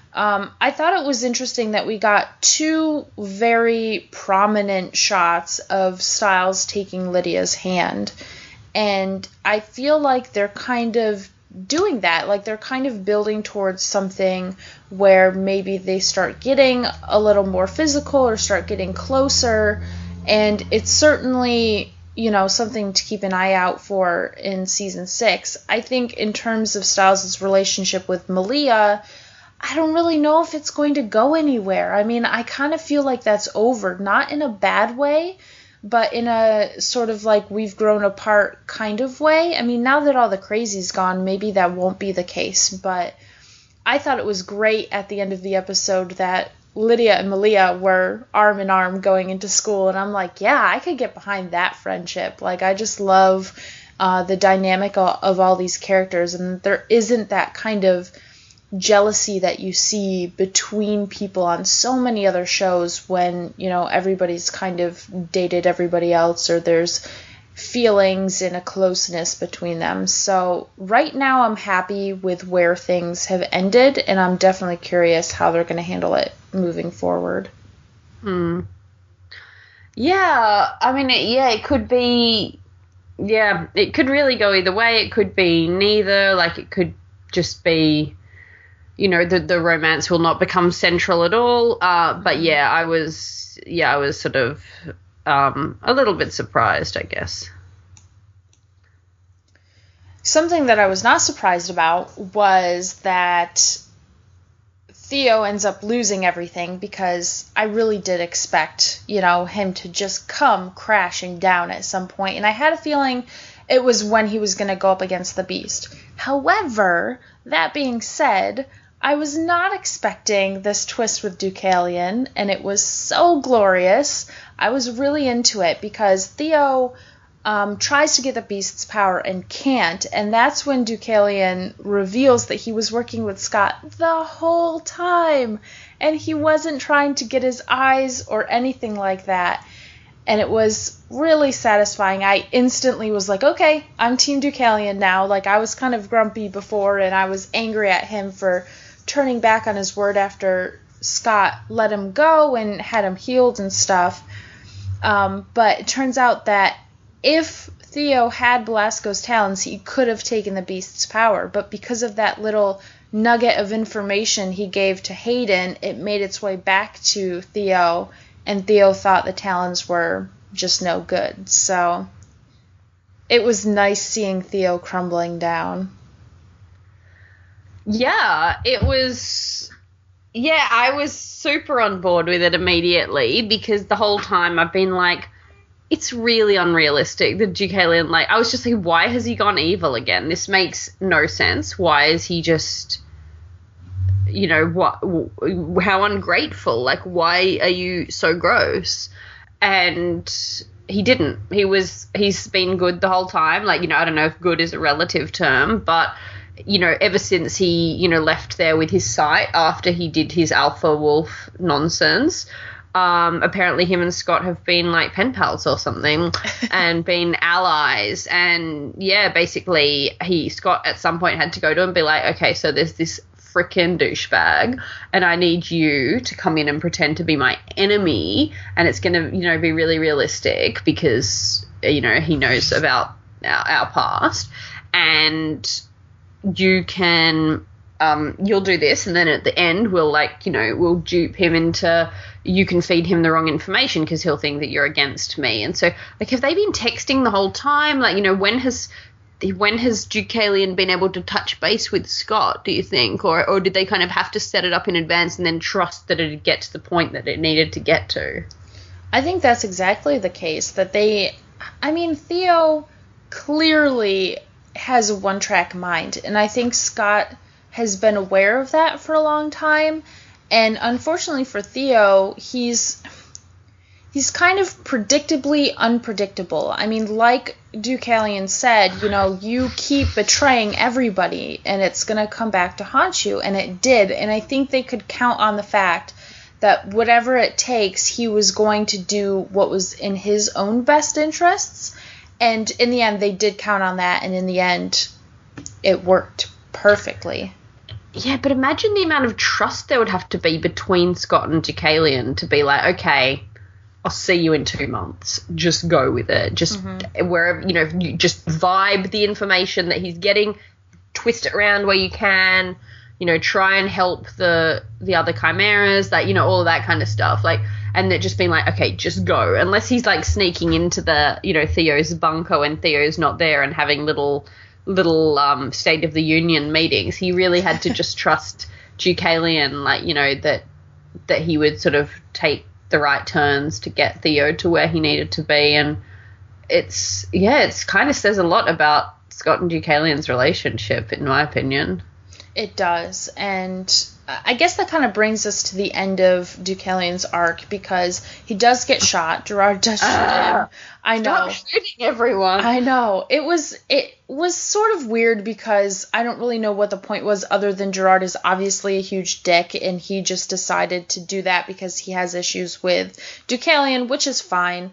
I thought it was interesting that we got two very prominent shots of Stiles taking Lydia's hand. And I feel like they're kind of doing that. Like they're kind of building towards something where maybe they start getting a little more physical or start getting closer. And it's certainly, you know, something to keep an eye out for in season 6. I think in terms of Stiles' relationship with Malia, I don't really know if it's going to go anywhere. I mean, I kind of feel like that's over, not in a bad way, but in a sort of like we've grown apart kind of way. I mean, now that all the crazy's gone, maybe that won't be the case, but I thought it was great at the end of the episode that Lydia and Malia were arm in arm going into school, and I'm like, yeah, I could get behind that friendship. Like, I just love the dynamic of all these characters, and there isn't that kind of jealousy that you see between people on so many other shows when, you know, everybody's kind of dated everybody else or there's feelings and a closeness between them. So right now I'm happy with where things have ended, and I'm definitely curious how they're going to handle it moving forward. Yeah, I mean, it could be, it could really go either way. It could be neither, like it could just be, the romance will not become central at all. But I was sort of a little bit surprised, I guess. Something that I was not surprised about was that Theo ends up losing everything, because I really did expect, him to just come crashing down at some point. And I had a feeling it was when he was going to go up against the Beast. However, that being said, I was not expecting this twist with Deucalion, and it was so glorious. I was really into it, because Theo tries to get the Beast's power and can't, and that's when Deucalion reveals that he was working with Scott the whole time, and he wasn't trying to get his eyes or anything like that, and it was really satisfying. I instantly was like, okay, I'm Team Deucalion now. Like, I was kind of grumpy before, and I was angry at him for turning back on his word after Scott let him go and had him healed and stuff, but it turns out that if Theo had Belasco's talons, he could have taken the Beast's power, but because of that little nugget of information he gave to Hayden, it made its way back to Theo, and Theo thought the talons were just no good. So it was nice seeing Theo crumbling down. Yeah, it was... Yeah, I was super on board with it immediately, because the whole time I've been like, it's really unrealistic that Deucalion, I was just like, why has he gone evil again? This makes no sense. Why is he just, how ungrateful? Like, why are you so gross? And he didn't. He's been good the whole time. I don't know if good is a relative term, but, ever since he, left there with his sight after he did his alpha wolf nonsense, apparently him and Scott have been pen pals or something and been allies, and basically Scott at some point had to go to him and be like, okay, so there's this frickin' douchebag and I need you to come in and pretend to be my enemy, and it's gonna be really realistic because he knows about our past, and you can you'll do this, and then at the end we'll we'll dupe him into, you can feed him the wrong information because he'll think that you're against me. And so have they been texting the whole time? When has Deucalion been able to touch base with Scott, do you think, or did they kind of have to set it up in advance and then trust that it'd get to the point that it needed to get to? I think that's exactly the case, that Theo clearly has a one-track mind, and I think Scott has been aware of that for a long time, and unfortunately for Theo, he's kind of predictably unpredictable. Like Deucalion said, you keep betraying everybody, and it's going to come back to haunt you, and it did, and I think they could count on the fact that whatever it takes, he was going to do what was in his own best interests, and in the end, they did count on that, and in the end, it worked perfectly. Yeah, but imagine the amount of trust there would have to be between Scott and Deucalion to be like, okay, I'll see you in 2 months. Just go with it. Just wherever, you just vibe the information that he's getting, twist it around where you can, try and help the other chimeras, all of that kind of stuff. And it just being like, okay, just go. Unless he's sneaking into the, Theo's bunker when Theo's not there and having little State of the Union meetings. He really had to just trust Deucalion, that he would sort of take the right turns to get Theo to where he needed to be. And it's kind of says a lot about Scott and Deucalion's relationship, in my opinion. It does, and I guess that kind of brings us to the end of Deucalion's arc, because he does get shot. Gerard does shoot him. I know. Stop shooting everyone. I know. It was sort of weird, because I don't really know what the point was, other than Gerard is obviously a huge dick, and he just decided to do that because he has issues with Deucalion, which is fine.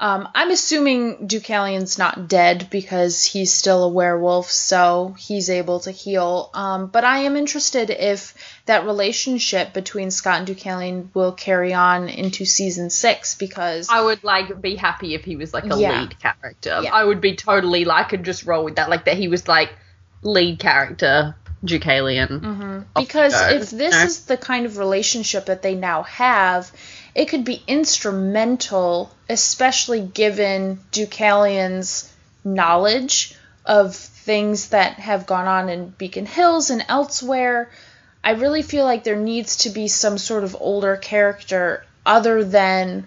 I'm assuming Deucalion's not dead because he's still a werewolf, so he's able to heal. But I am interested if that relationship between Scott and Deucalion will carry on into season 6, because I would be happy if he was like a lead character. Yeah. I would be totally could just roll with that, like that he was like lead character Deucalion. Mm-hmm. Because if this is the kind of relationship that they now have, it could be instrumental, especially given Deucalion's knowledge of things that have gone on in Beacon Hills and elsewhere. I really feel like there needs to be some sort of older character other than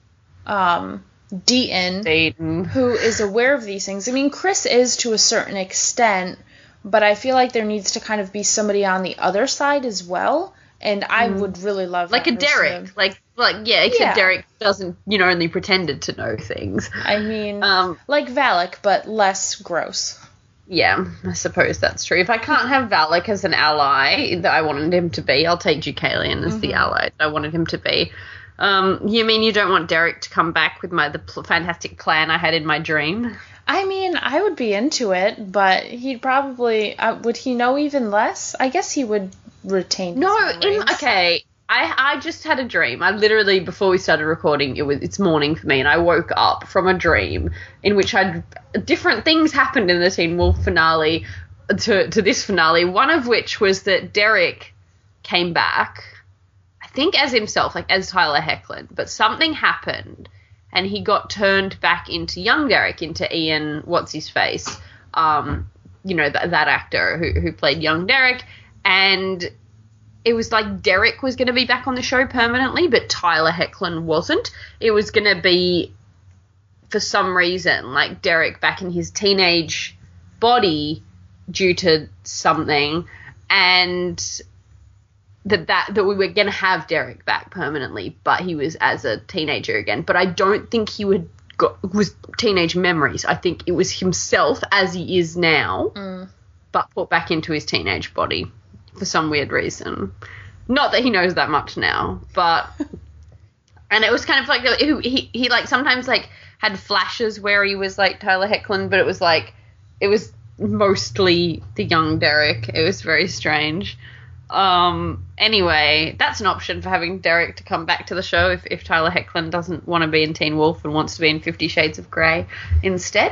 Deaton, who is aware of these things. I mean, Chris is to a certain extent, but I feel like there needs to kind of be somebody on the other side as well. And I would really love like that a Derek, except Derek doesn't, only pretended to know things. I mean, like Valak, but less gross. Yeah, I suppose that's true. If I can't have Valak as an ally that I wanted him to be, I'll take Deucalion as the ally that I wanted him to be. You mean you don't want Derek to come back with the fantastic plan I had in my dream? I mean, I would be into it, but he'd probably would he know even less? I guess he would retain. I just had a dream. I literally, before we started recording, it's morning for me, and I woke up from a dream in which different things happened in the Teen Wolf finale to this finale. One of which was that Derek came back, I think as himself, like as Tyler Hoechlin, but something happened. And he got turned back into young Derek, into Ian, what's-his-face, that actor who played young Derek. And it was like Derek was going to be back on the show permanently, but Tyler Hoechlin wasn't. It was going to be, for some reason, like Derek back in his teenage body due to something, and that we were going to have Derek back permanently, but he was as a teenager again. But I don't think he was teenage memories. I think it was himself as he is now, but put back into his teenage body for some weird reason. Not that he knows that much now, but and it was kind of like he like sometimes like had flashes where he was like Tyler Hoechlin, but it was mostly the young Derek. It was very strange. Anyway, that's an option for having Derek to come back to the show if Tyler Hoechlin doesn't want to be in Teen Wolf and wants to be in 50 Shades of Grey instead.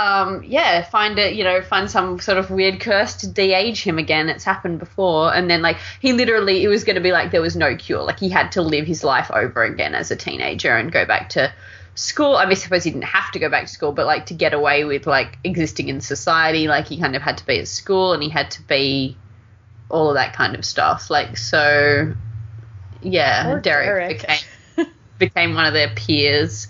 Find some sort of weird curse to de-age him again. It's happened before. And then, like, it was going to be like there was no cure. Like, he had to live his life over again as a teenager and go back to school. I mean, I suppose he didn't have to go back to school, but, like, to get away with, like, existing in society, like, he kind of had to be at school and he had to be all of that kind of stuff. Like, so, yeah, Derek became one of their peers.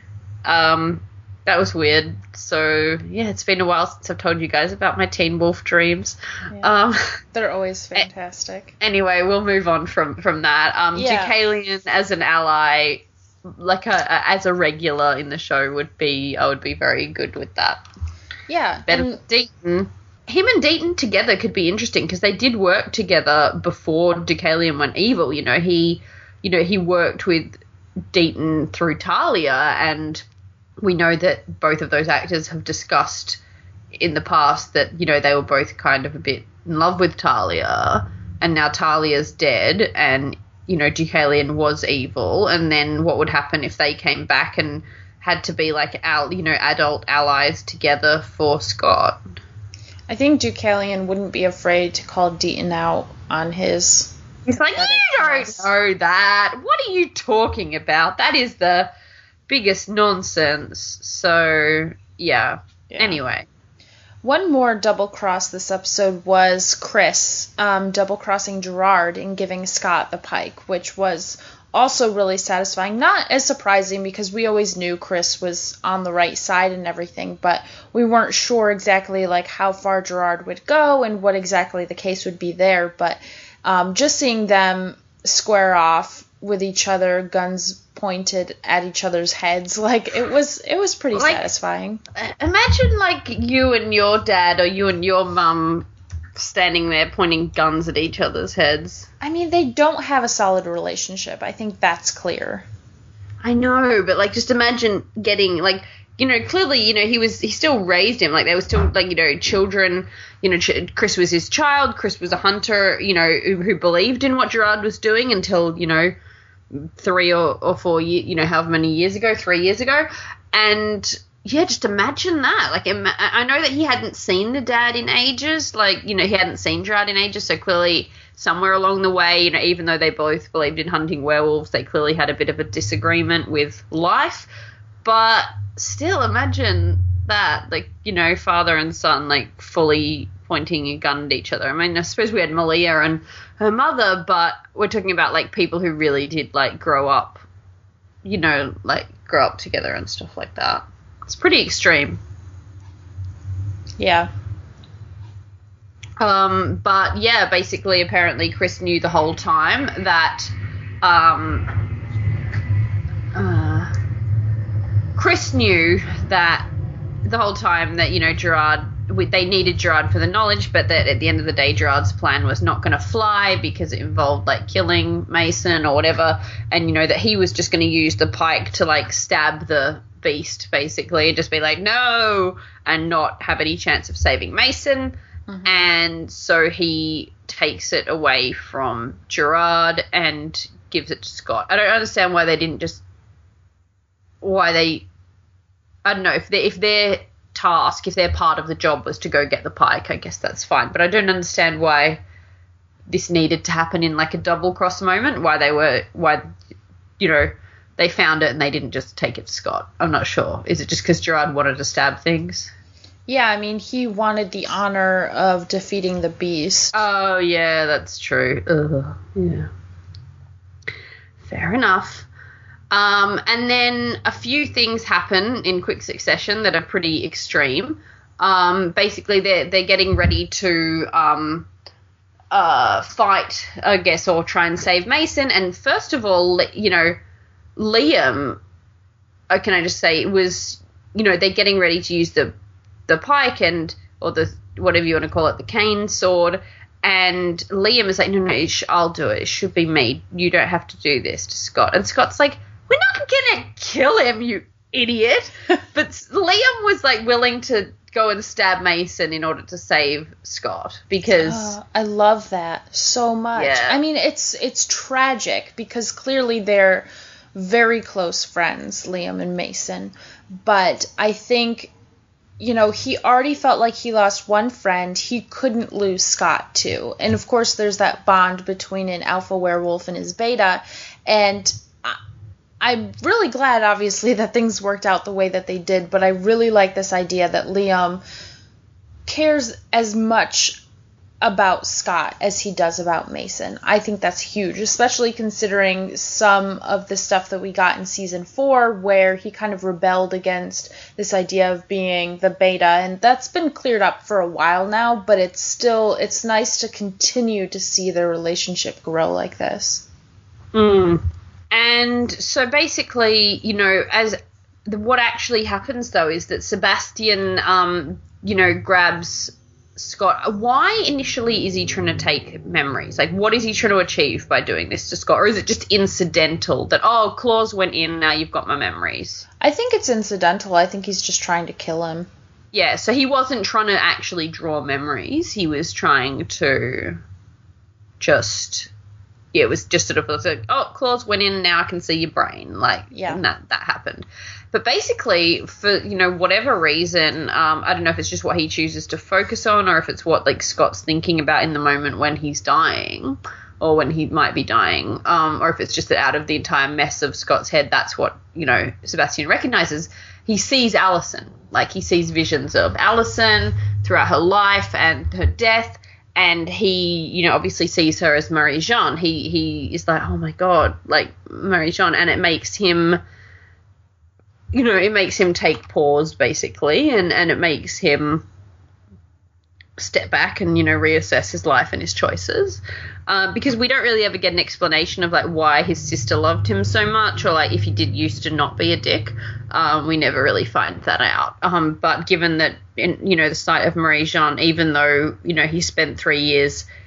That was weird. So, yeah, it's been a while since I've told you guys about my Teen Wolf dreams. Yeah. They're always fantastic. Anyway, we'll move on from that. Deucalion as an ally, like as a regular in the show I would be very good with that. Yeah. Better than Deaton. Him and Deaton together could be interesting because they did work together before Deucalion went evil. He worked with Deaton through Talia, and we know that both of those actors have discussed in the past that, they were both kind of a bit in love with Talia, and now Talia's dead, and, Deucalion was evil, and then what would happen if they came back and had to be like, adult allies together for Scott? I think Deucalion wouldn't be afraid to call Deaton out on his... He's like, you don't know that. What are you talking about? That is the biggest nonsense. So, yeah. Anyway. One more double cross this episode was Chris double crossing Gerard and giving Scott the pike, which was also really satisfying. Not as surprising because we always knew Chris was on the right side and everything, but we weren't sure exactly like how far Gerard would go and what exactly the case would be there. But just seeing them square off with each other, guns pointed at each other's heads, like it was pretty satisfying. Imagine like you and your dad or you and your mum standing there pointing guns at each other's heads. I mean, they don't have a solid relationship. I think that's clear. I know, but like, just imagine getting like, you know, clearly, you know, he still raised him. Like, they were still like, you know, children. You know, Chris was his child. Chris was a hunter, you know, who believed in what Gerard was doing until, you know, 3 or 4 years, you know, however many years ago, 3 years ago. And yeah, just imagine that. Like, I know that he hadn't seen the dad in ages. Like, you know, he hadn't seen Gerard in ages. So clearly, somewhere along the way, you know, even though they both believed in hunting werewolves, they clearly had a bit of a disagreement with life. But still, imagine that, like, you know, father and son, like, fully pointing a gun at each other. I mean, I suppose we had Malia and her mother, but we're talking about, like, people who really did, like, grow up, you know, like, grow up together and stuff like that. It's pretty extreme. Yeah. But yeah, basically, apparently Chris knew the whole time that, Chris knew that the whole time that, you know, Gerard, they needed Gerard for the knowledge, but that at the end of the day, Gerard's plan was not going to fly because it involved, like, killing Mason or whatever, and, you know, that he was just going to use the pike to, like, stab the beast, basically, and just be like, no, and not have any chance of saving Mason. Mm-hmm. And so he takes it away from Gerard and gives it to Scott. I don't understand why they didn't just... I don't know, if their task, if their part of the job was to go get the pike, I guess that's fine. But I don't understand why this needed to happen in, like, a double-cross moment, why, you know, they found it and they didn't just take it to Scott. I'm not sure. Is it just because Gerard wanted to stab things? Yeah, I mean, he wanted the honor of defeating the beast. Oh, yeah, that's true. Ugh, yeah. Fair enough. And then a few things happen in quick succession that are pretty extreme. Basically, they're getting ready to fight, I guess, or try and save Mason. And first of all, you know, Liam, can I just say, it was, you know, they're getting ready to use the pike or the, whatever you want to call it, the cane sword. And Liam is like, no, I'll do it. It should be me. You don't have to do this to Scott. And Scott's like, we're not going to kill him, you idiot. But Liam was, like, willing to go and stab Mason in order to save Scott because... I love that so much. Yeah. I mean, it's tragic because clearly they're very close friends, Liam and Mason. But I think, you know, he already felt like he lost one friend. He couldn't lose Scott, too. And, of course, there's that bond between an alpha werewolf and his beta. And I'm really glad, obviously, that things worked out the way that they did, but I really like this idea that Liam cares as much about Scott as he does about Mason. I think that's huge, especially considering some of the stuff that we got in season 4 where he kind of rebelled against this idea of being the beta, and that's been cleared up for a while now, but it's nice to continue to see their relationship grow like this. And so basically, you know, what actually happens, though, is that Sebastian, you know, grabs Scott. Why initially is he trying to take memories? Like, what is he trying to achieve by doing this to Scott? Or is it just incidental that, oh, claws went in, now you've got my memories? I think it's incidental. I think he's just trying to kill him. Yeah, so he wasn't trying to actually draw memories. He was trying to just... Yeah, it was just sort of like, oh, claws went in, now I can see your brain. Like, yeah, that happened. But basically, for, you know, whatever reason, I don't know if it's just what he chooses to focus on or if it's what, like, Scott's thinking about in the moment when he's dying or when he might be dying, or if it's just that out of the entire mess of Scott's head, that's what, you know, Sebastian recognizes. He sees Allison. Like, he sees visions of Allison throughout her life and her death. And he, you know, obviously sees her as Marie-Jeanne. He is like, oh, my God, like, Marie-Jeanne. And it makes him, you know, it makes him take pause, basically. And it makes him step back and, you know, reassess his life and his choices. Because we don't really ever get an explanation of, like, why his sister loved him so much or, like, if he did used to not be a dick. We never really find that out. But given that, you know, the sight of Marie-Jeanne, even though, you know, he spent 3 years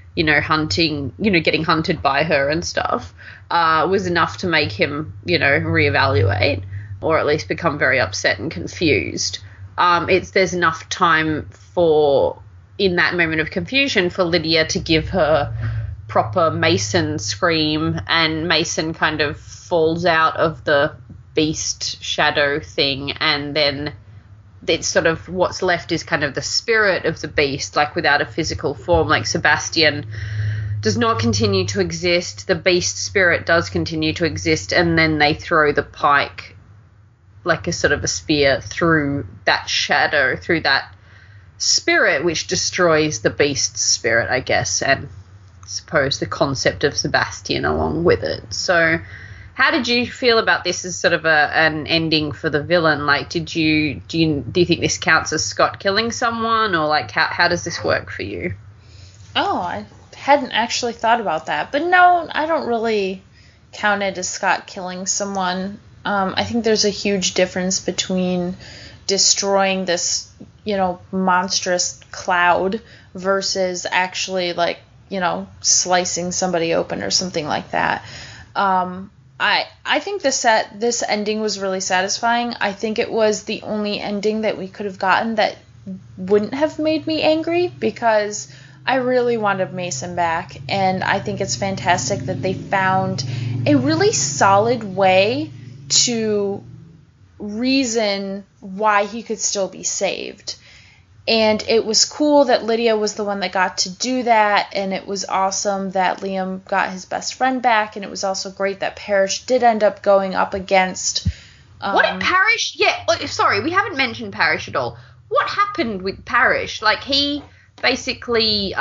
hunting, getting hunted by her and stuff, was enough to make him, reevaluate or at least become very upset and confused. There's enough time in that moment of confusion for Lydia to give her proper Mason scream, and Mason kind of falls out of the beast shadow thing, and then it's sort of what's left is kind of the spirit of the beast, like without a physical form. Like Sebastian does not continue to exist, the beast spirit does continue to exist, and then they throw the pike like a sort of a spear through that shadow, through that spirit, which destroys the beast's spirit, I guess, and I suppose the concept of Sebastian along with it. So how did you feel about this as sort of an ending for the villain? Like, do you think this counts as Scott killing someone, or like how does this work for you? Oh, I hadn't actually thought about that, but no, I don't really count it as Scott killing someone. I think there's a huge difference between destroying this, monstrous cloud versus actually slicing somebody open or something like that. I think this ending was really satisfying. I think it was the only ending that we could have gotten that wouldn't have made me angry, because I really wanted Mason back, and I think it's fantastic that they found a really solid way to reason why he could still be saved. And it was cool that Lydia was the one that got to do that, and it was awesome that Liam got his best friend back, and it was also great that Parrish did end up going up against... What did Parrish... Yeah, sorry, we haven't mentioned Parrish at all. What happened with Parrish? Like, he basically,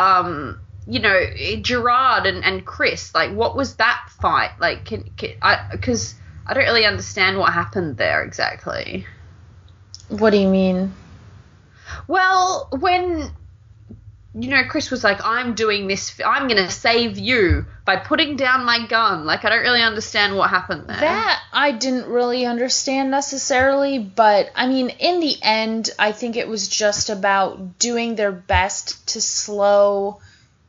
Gerard and Chris, like, what was that fight? Like, because I don't really understand what happened there exactly. What do you mean? Well, when, Chris was like, I'm doing this, I'm going to save you by putting down my gun. Like, I don't really understand what happened there. That I didn't really understand necessarily, but, I mean, in the end, I think it was just about doing their best to slow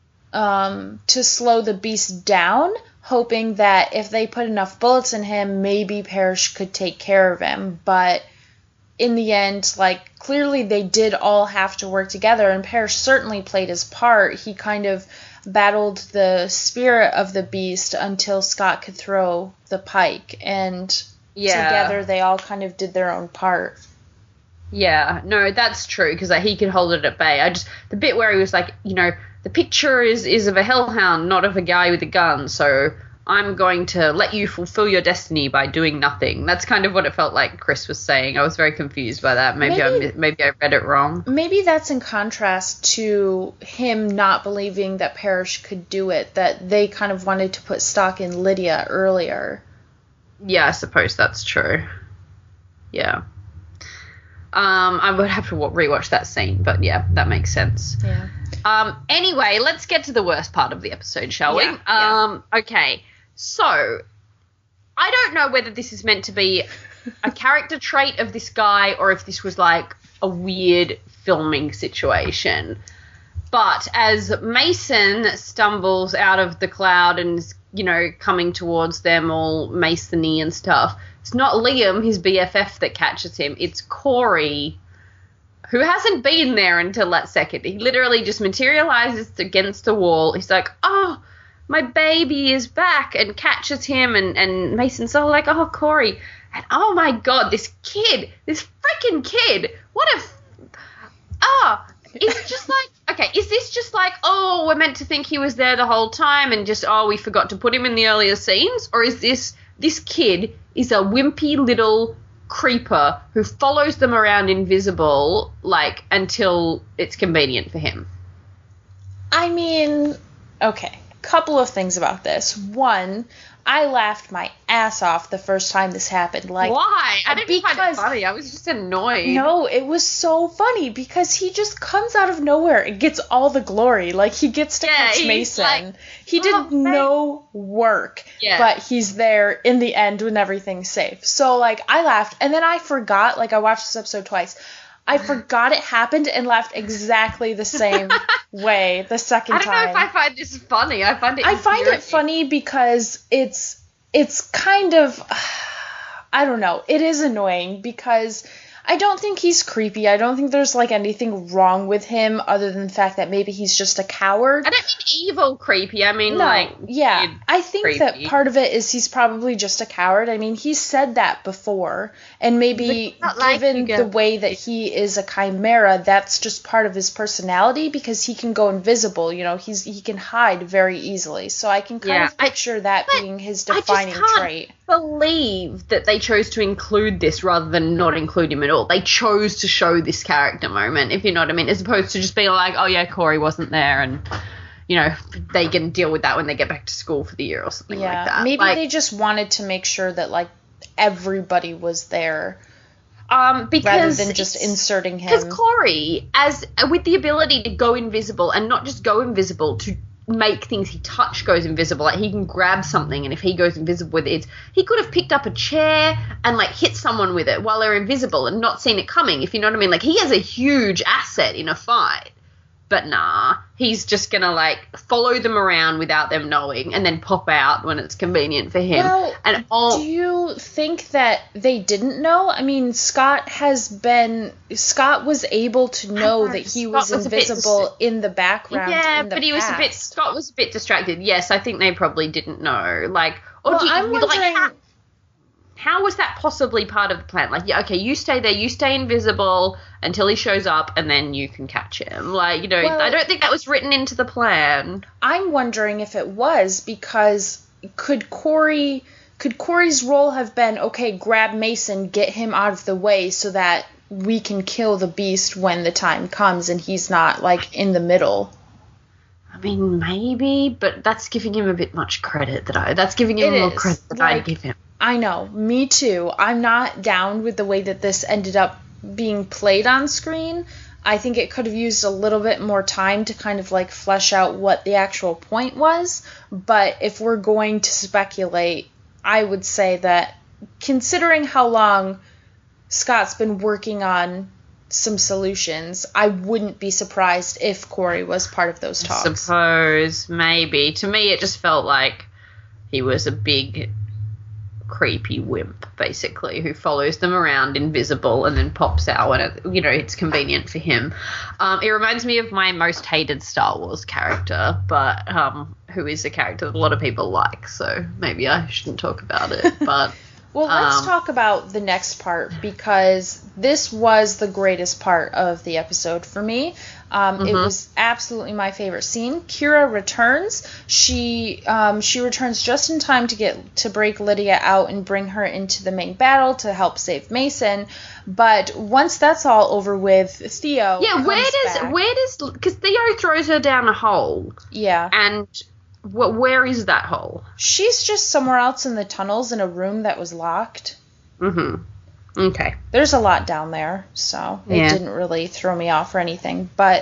the beast down, hoping that if they put enough bullets in him, maybe Parrish could take care of him. But in the end, clearly they did all have to work together, and Parrish certainly played his part. He kind of battled the spirit of the beast until Scott could throw the pike, and together they all kind of did their own part. Yeah, no, that's true, because he could hold it at bay. The bit where he was like, the picture is of a hellhound, not of a guy with a gun, so I'm going to let you fulfill your destiny by doing nothing. That's kind of what it felt like Chris was saying. I was very confused by that. Maybe I read it wrong. Maybe that's in contrast to him not believing that Parrish could do it, that they kind of wanted to put stock in Lydia earlier. Yeah, I suppose that's true. Yeah. I would have to rewatch that scene, but yeah, that makes sense. Yeah. Anyway, let's get to the worst part of the episode, shall we? Okay. So, I don't know whether this is meant to be a character trait of this guy or if this was like a weird filming situation. But as Mason stumbles out of the cloud and is, coming towards them all Mason-y and stuff, it's not Liam, his BFF, that catches him. It's Corey, who hasn't been there until that second. He literally just materializes against the wall. He's like, oh, my baby is back, and catches him, and Mason's all like, oh, Corey. And oh my God, this freaking kid, it's just like, okay, is this just like, oh, we're meant to think he was there the whole time and just, oh, we forgot to put him in the earlier scenes? Or is this kid is a wimpy little creeper who follows them around invisible, until it's convenient for him? I mean, okay, couple of things about this. One, I laughed my ass off the first time this happened. Why? I didn't find it funny. I was just annoyed. No, it was so funny because he just comes out of nowhere and gets all the glory. He gets to catch Mason. He did no work, but he's there in the end when everything's safe. So, I laughed. And then I forgot, I watched this episode twice. I forgot it happened and laughed exactly the same way the second time. I don't know if I find this funny. I find it funny because it's kind of, I don't know, it is annoying because I don't think he's creepy. I don't think there's like anything wrong with him other than the fact that maybe he's just a coward. I don't mean evil creepy. I mean yeah. I think creepy. that part of it is he's probably just a coward. I mean, he's said that before, and maybe given the way that he is a chimera, that's just part of his personality because he can go invisible. You know, he can hide very easily. So I can kind of picture that being his defining trait. Believe that they chose to include this rather than not include him at all. They chose to show this character moment, if you know what I mean, as opposed to just being like, oh yeah, Corey wasn't there and, you know, they can deal with that when they get back to school for the year or something like that. Maybe they just wanted to make sure that, like, everybody was there. Because rather than just inserting him. Because Corey, with the ability to go invisible, and not just go invisible, to make things he touch goes invisible. Like, he can grab something, and if he goes invisible with it, he could have picked up a chair and, like, hit someone with it while they're invisible and not seen it coming, if you know what I mean. Like, he has a huge asset in a fight. But nah, he's just going to, like, follow them around without them knowing and then pop out when it's convenient for him. Well, do you think that they didn't know? I mean, Scott was able to know that he was invisible in the background. Yeah, in the but past. Scott was a bit distracted. Yes, I think they probably didn't know. Like, I'm wondering... How was that possibly part of the plan? Like, yeah, okay, you stay there, you stay invisible until he shows up, and then you can catch him. Like, you know, I don't think that was written into the plan. I'm wondering if it was, because could Corey's role have been, okay, grab Mason, get him out of the way so that we can kill the beast when the time comes and he's not, like, in the middle? I mean, maybe, but that's giving him a bit much credit that's giving him more credit than I give him. I know, me too. I'm not down with the way that this ended up being played on screen. I think it could have used a little bit more time to kind of like flesh out what the actual point was. But if we're going to speculate, I would say that considering how long Scott's been working on some solutions, I wouldn't be surprised if Corey was part of those talks. I suppose, maybe. To me, it just felt like he was a big creepy wimp, basically, who follows them around invisible and then pops out when it's convenient for him. It reminds me of my most hated Star Wars character, but who is a character that a lot of people like, so maybe I shouldn't talk about it. But well, let's talk about the next part, because this was the greatest part of the episode for me. It was absolutely my favorite scene. Kira returns. She returns just in time to break Lydia out and bring her into the main battle to help save Mason. But once that's all over with, Theo where does because Theo throws her down a hole. Yeah. And where is that hole? She's just somewhere else in the tunnels in a room that was locked. Okay. There's a lot down there, so it didn't really throw me off or anything. But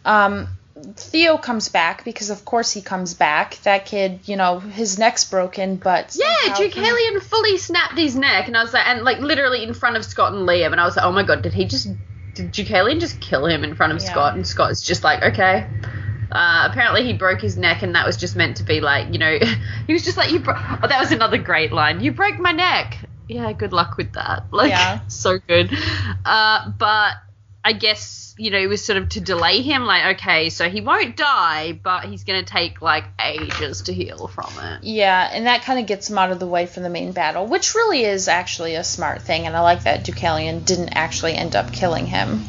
Theo comes back, because of course he comes back. That kid, his neck's broken, but... Yeah, Deucalion fully snapped his neck, and I was like, and like literally in front of Scott and Liam, and I was like, oh my god, did Deucalion just kill him in front of Scott? And Scott's just like, okay. Apparently he broke his neck, and that was just meant to be like, he was just like, that was another great line. You broke my neck. Yeah, good luck with that. So good. But I guess, it was sort of to delay him, like, okay, so he won't die, but he's going to take, like, ages to heal from it. Yeah, and that kind of gets him out of the way from the main battle, which really is actually a smart thing, and I like that Deucalion didn't actually end up killing him.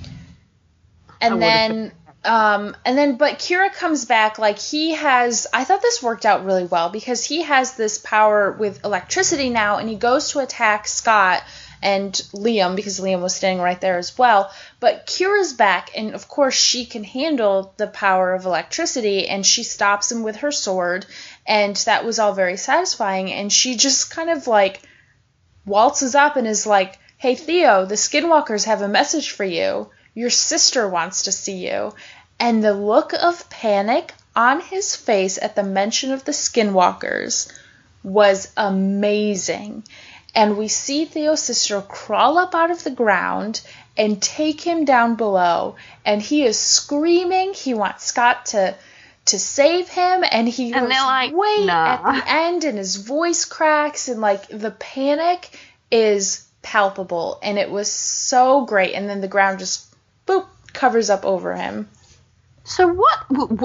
But Kira comes back, like, I thought this worked out really well, because he has this power with electricity now, and he goes to attack Scott and Liam, because Liam was standing right there as well. But Kira's back, and of course she can handle the power of electricity, and she stops him with her sword, and that was all very satisfying, and she just kind of, like, waltzes up and is like, hey, Theo, the Skinwalkers have a message for you. Your sister wants to see you. And the look of panic on his face at the mention of the Skinwalkers was amazing. And we see Theo's sister crawl up out of the ground, and take him down below. And he is screaming. He wants Scott to save him, and he goes, they're like, wait, nah. at the end, and his voice cracks, and like the panic is palpable, and it was so great. And then the ground just boop covers up over him. So what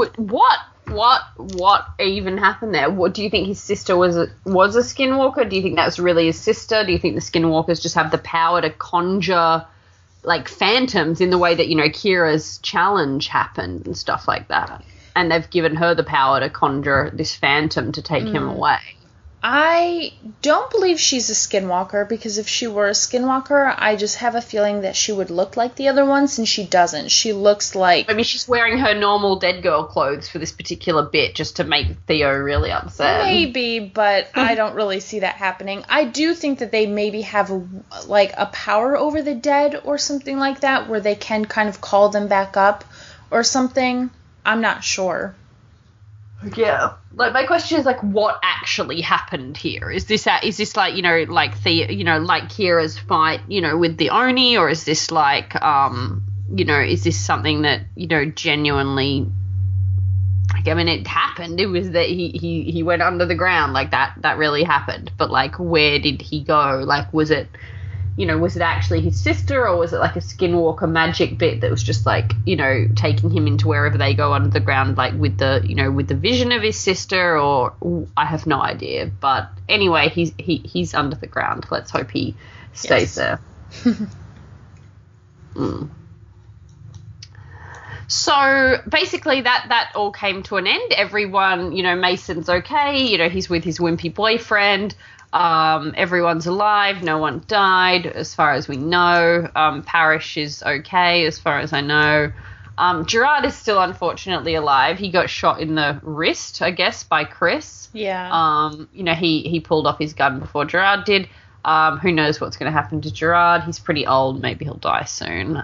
even happened there? What do you think his sister was a skinwalker? Do you think that was really his sister? Do you think the skinwalkers just have the power to conjure like phantoms in the way that, you know, Kira's challenge happened and stuff like that? And they've given her the power to conjure this phantom to take him away. I don't believe she's a skinwalker, because if she were a skinwalker, I just have a feeling that she would look like the other ones, and she doesn't. She looks like... Maybe she's wearing her normal dead girl clothes for this particular bit just to make Theo really upset. Maybe, but I don't really see that happening. I do think that they maybe have a power over the dead or something like that, where they can kind of call them back up or something. I'm not sure. Yeah. Like, my question is, like, what actually happened here? Is this like, you know, like like Kira's fight, you know, with the Oni, or is this like, you know, is this something that, you know, genuinely, like, I mean, it happened. It was that he went under the ground, like that really happened. But like, where did he go? Like, was it, you know, was it actually his sister, or was it like a skinwalker magic bit that was just like, you know, taking him into wherever they go under the ground, like with the, you know, with the vision of his sister, or I have no idea. But anyway, he's under the ground. Let's hope he stays there. So basically that all came to an end. Everyone, you know, Mason's okay. You know, he's with his wimpy boyfriend. Everyone's alive. No one died, as far as we know. Parrish is okay, as far as I know. Gerard is still unfortunately alive. He got shot in the wrist, I guess, by Chris. Yeah. You know, he pulled off his gun before Gerard did. Who knows what's going to happen to Gerard? He's pretty old. Maybe he'll die soon.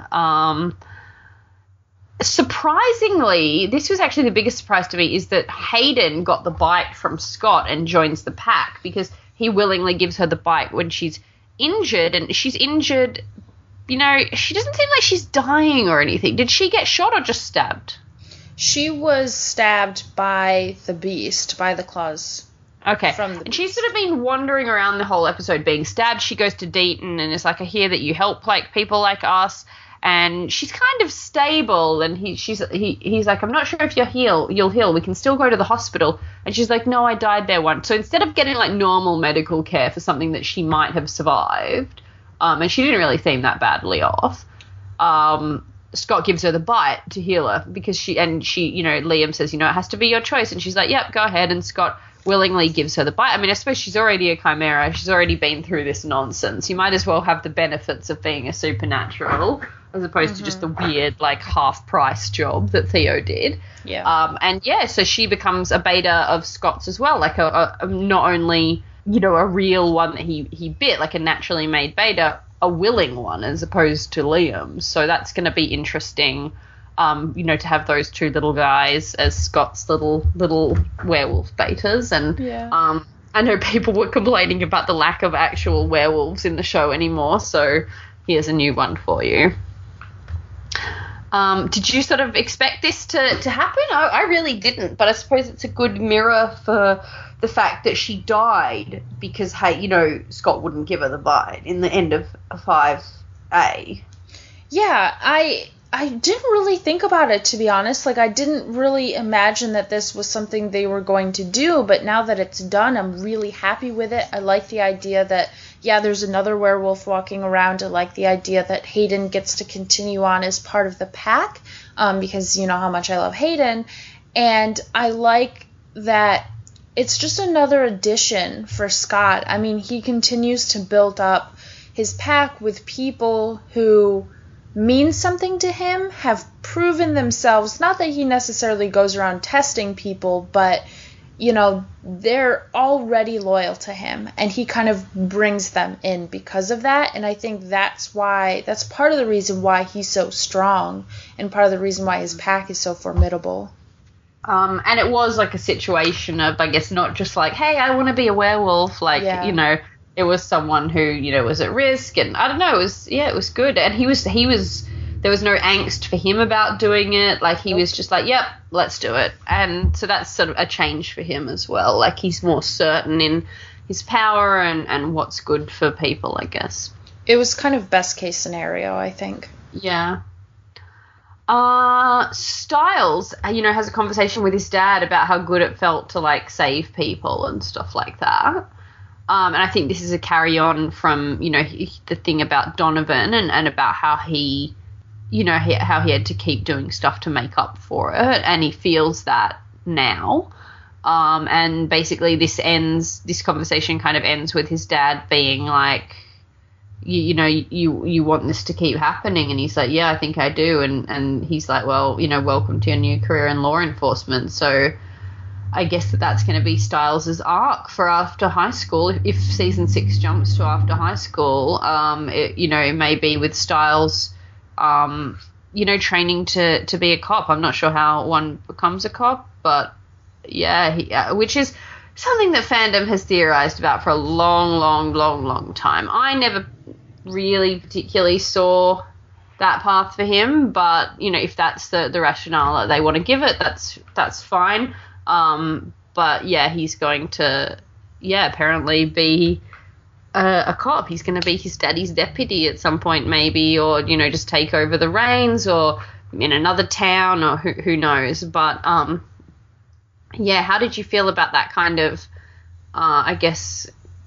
Surprisingly, this was actually the biggest surprise to me, is that Hayden got the bite from Scott and joins the pack, because he willingly gives her the bite when she's injured, and she's injured, you know, she doesn't seem like she's dying or anything. Did she get shot or just stabbed? She was stabbed by the beast, by the claws. Okay. From the and she's sort of been wandering around the whole episode being stabbed. She goes to Deaton and is like, I hear that you help like people like us. And she's kind of stable, and he's like, I'm not sure if you'll heal. We can still go to the hospital. And she's like, no, I died there once. So instead of getting like normal medical care for something that she might have survived, and she didn't really seem that badly off, Scott gives her the bite to heal her, because she, you know, Liam says, you know, it has to be your choice, and she's like, yep, go ahead, and Scott willingly gives her the bite. I mean, I suppose she's already a chimera. She's already been through this nonsense. You might as well have the benefits of being a supernatural, as opposed to just the weird, like, half-price job that Theo did. Yeah. And, yeah, so she becomes a beta of Scott's as well, like a not only, you know, a real one that he bit, like a naturally made beta, a willing one, as opposed to Liam. So that's going to be interesting, you know, to have those two little guys as Scott's little werewolf betas. And I know people were complaining about the lack of actual werewolves in the show anymore, so here's a new one for you. Did you sort of expect this to happen? I really didn't, but I suppose it's a good mirror for the fact that she died because, hey, you know, Scott wouldn't give her the bite in the end of 5A. Yeah, I didn't really think about it, to be honest. Like, I didn't really imagine that this was something they were going to do, but now that it's done, I'm really happy with it. I like the idea that, yeah, there's another werewolf walking around. I like the idea that Hayden gets to continue on as part of the pack, because you know how much I love Hayden. And I like that it's just another addition for Scott. I mean, he continues to build up his pack with people who mean something to him, have proven themselves. Not that he necessarily goes around testing people, but, you know, they're already loyal to him, and he kind of brings them in because of that. And I think that's part of the reason why he's so strong, and part of the reason why his pack is so formidable. And it was like a situation of, I guess, not just like, hey, I want to be a werewolf, like, you know, it was someone who, you know, was at risk, and I don't know, it was good. And he was there was no angst for him about doing it. Like, he was just like, yep, let's do it. And so that's sort of a change for him as well. Like, he's more certain in his power and what's good for people, I guess. It was kind of best case scenario, I think. Yeah. Styles, you know, has a conversation with his dad about how good it felt to, like, save people and stuff like that. And I think this is a carry on from, you know, the thing about Donovan and about how he, you know, how he had to keep doing stuff to make up for it, and he feels that now. And basically this conversation kind of ends with his dad being like, you want this to keep happening? And he's like, yeah, I think I do. And he's like, well, you know, welcome to your new career in law enforcement. So I guess that's going to be Styles' arc for after high school. If season 6 jumps to after high school, it may be with Styles, you know, training to be a cop. I'm not sure how one becomes a cop, but yeah, which is something that fandom has theorized about for a long time. I never really particularly saw that path for him, but, you know, if that's the rationale that they want to give it, that's fine. But yeah, he's going to, apparently be a cop. He's going to be his daddy's deputy at some point, maybe, or, you know, just take over the reins, or in another town, or who knows. But how did you feel about that kind of, I guess,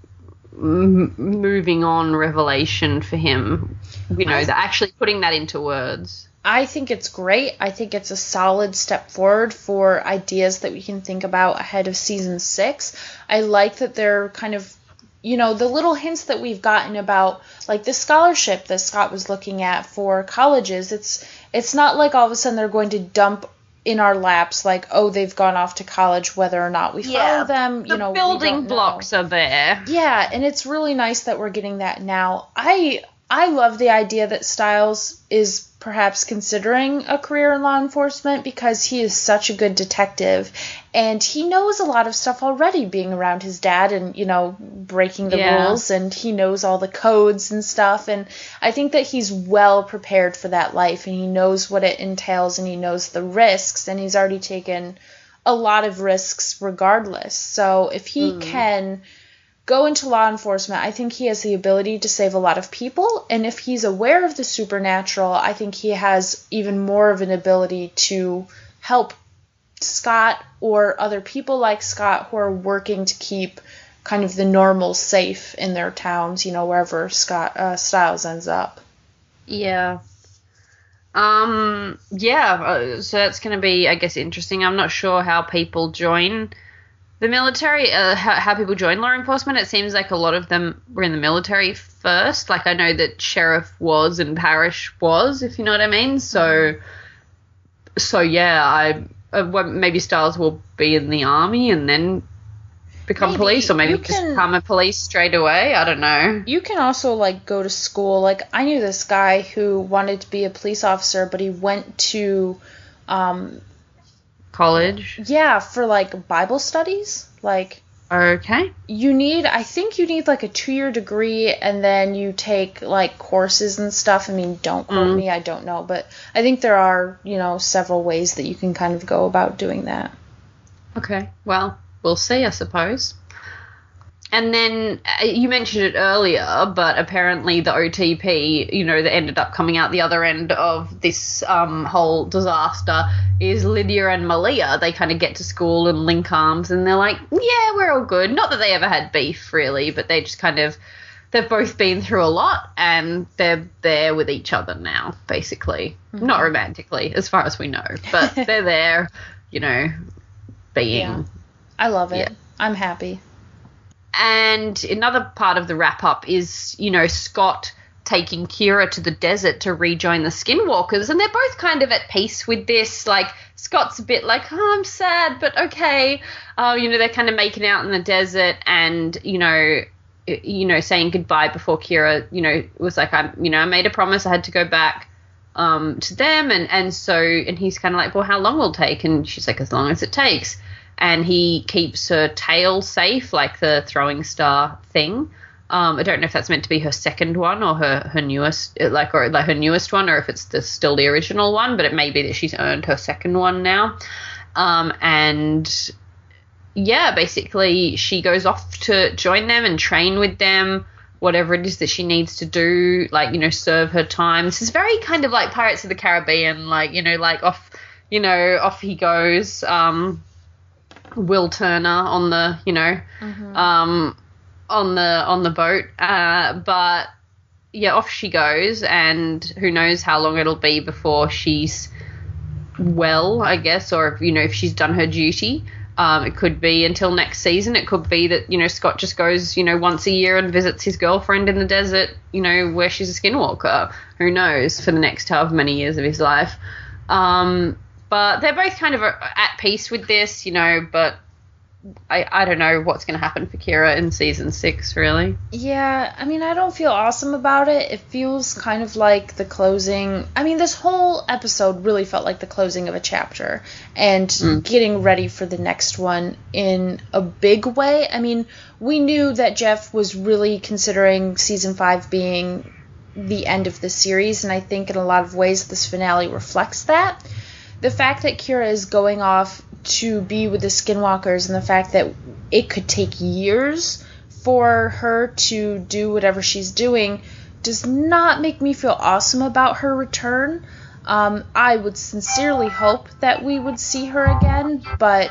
moving on revelation for him? You know, actually putting that into words. I think it's great. I think it's a solid step forward for ideas that we can think about ahead of season 6. I like that they're kind of, you know, the little hints that we've gotten about, like, the scholarship that Scott was looking at for colleges. It's not like all of a sudden they're going to dump in our laps, like, oh, they've gone off to college, whether or not we follow them. You know, the building blocks are there. Yeah, and it's really nice that we're getting that now. I love the idea that Styles is perhaps considering a career in law enforcement, because he is such a good detective, and he knows a lot of stuff already, being around his dad and, you know, breaking the rules, and he knows all the codes and stuff, and I think that he's well prepared for that life, and he knows what it entails, and he knows the risks, and he's already taken a lot of risks regardless. So if he can go into law enforcement, I think he has the ability to save a lot of people. And if he's aware of the supernatural, I think he has even more of an ability to help Scott or other people like Scott who are working to keep kind of the normal safe in their towns, you know, wherever Styles ends up. Yeah. So that's going to be, I guess, interesting. I'm not sure how people join the military, how people join law enforcement. It seems like a lot of them were in the military first. Like, I know that Sheriff was and Parrish was, if you know what I mean. So yeah, maybe Styles will be in the army and then become police, or maybe just become a police straight away. I don't know. You can also, like, go to school. Like, I knew this guy who wanted to be a police officer, but he went to college? Yeah, for, like, Bible studies. Like, okay. I think you need, like, a 2-year degree, and then you take, like, courses and stuff. I mean, don't quote me, I don't know. But I think there are, you know, several ways that you can kind of go about doing that. Okay, well, we'll see, I suppose. And then you mentioned it earlier, but apparently the OTP, you know, that ended up coming out the other end of this whole disaster is Lydia and Malia. They kind of get to school and link arms, and they're like, yeah, we're all good. Not that they ever had beef, really, but they just kind of, they've both been through a lot, and they're there with each other now, basically. Mm-hmm. Not romantically, as far as we know, but they're there, you know, being. Yeah. I love it. Yeah. I'm happy. And another part of the wrap-up is, you know, Scott taking Kira to the desert to rejoin the Skinwalkers, and they're both kind of at peace with this. Like, Scott's a bit like, oh, I'm sad, but okay. You know, they're kind of making out in the desert and, you know, saying goodbye before Kira, you know, was like, I made a promise I had to go back to them, and he's kind of like, well, how long will it take? And she's like, as long as it takes. And he keeps her tail safe, like the throwing star thing. I don't know if that's meant to be her second one or her newest, her newest one, or if it's still the original one, but it may be that she's earned her second one now. And yeah, basically she goes off to join them and train with them, whatever it is that she needs to do, like, you know, serve her time. This is very kind of like Pirates of the Caribbean, like, you know, like off he goes. Will Turner on the, you know, on the boat, but yeah, off she goes, and who knows how long it'll be before she's well, I guess, or if, you know, if she's done her duty. It could be until next season. It could be that, you know, Scott just goes, you know, once a year and visits his girlfriend in the desert, you know, where she's a skinwalker. Who knows, for the next however many years of his life. But they're both kind of at peace with this, you know, but I don't know what's going to happen for Kira in season 6, really. Yeah, I mean, I don't feel awesome about it. It feels kind of like the closing. I mean, this whole episode really felt like the closing of a chapter and getting ready for the next one in a big way. I mean, we knew that Jeff was really considering season 5 being the end of the series, and I think in a lot of ways this finale reflects that. The fact that Kira is going off to be with the Skinwalkers and the fact that it could take years for her to do whatever she's doing does not make me feel awesome about her return. I would sincerely hope that we would see her again, but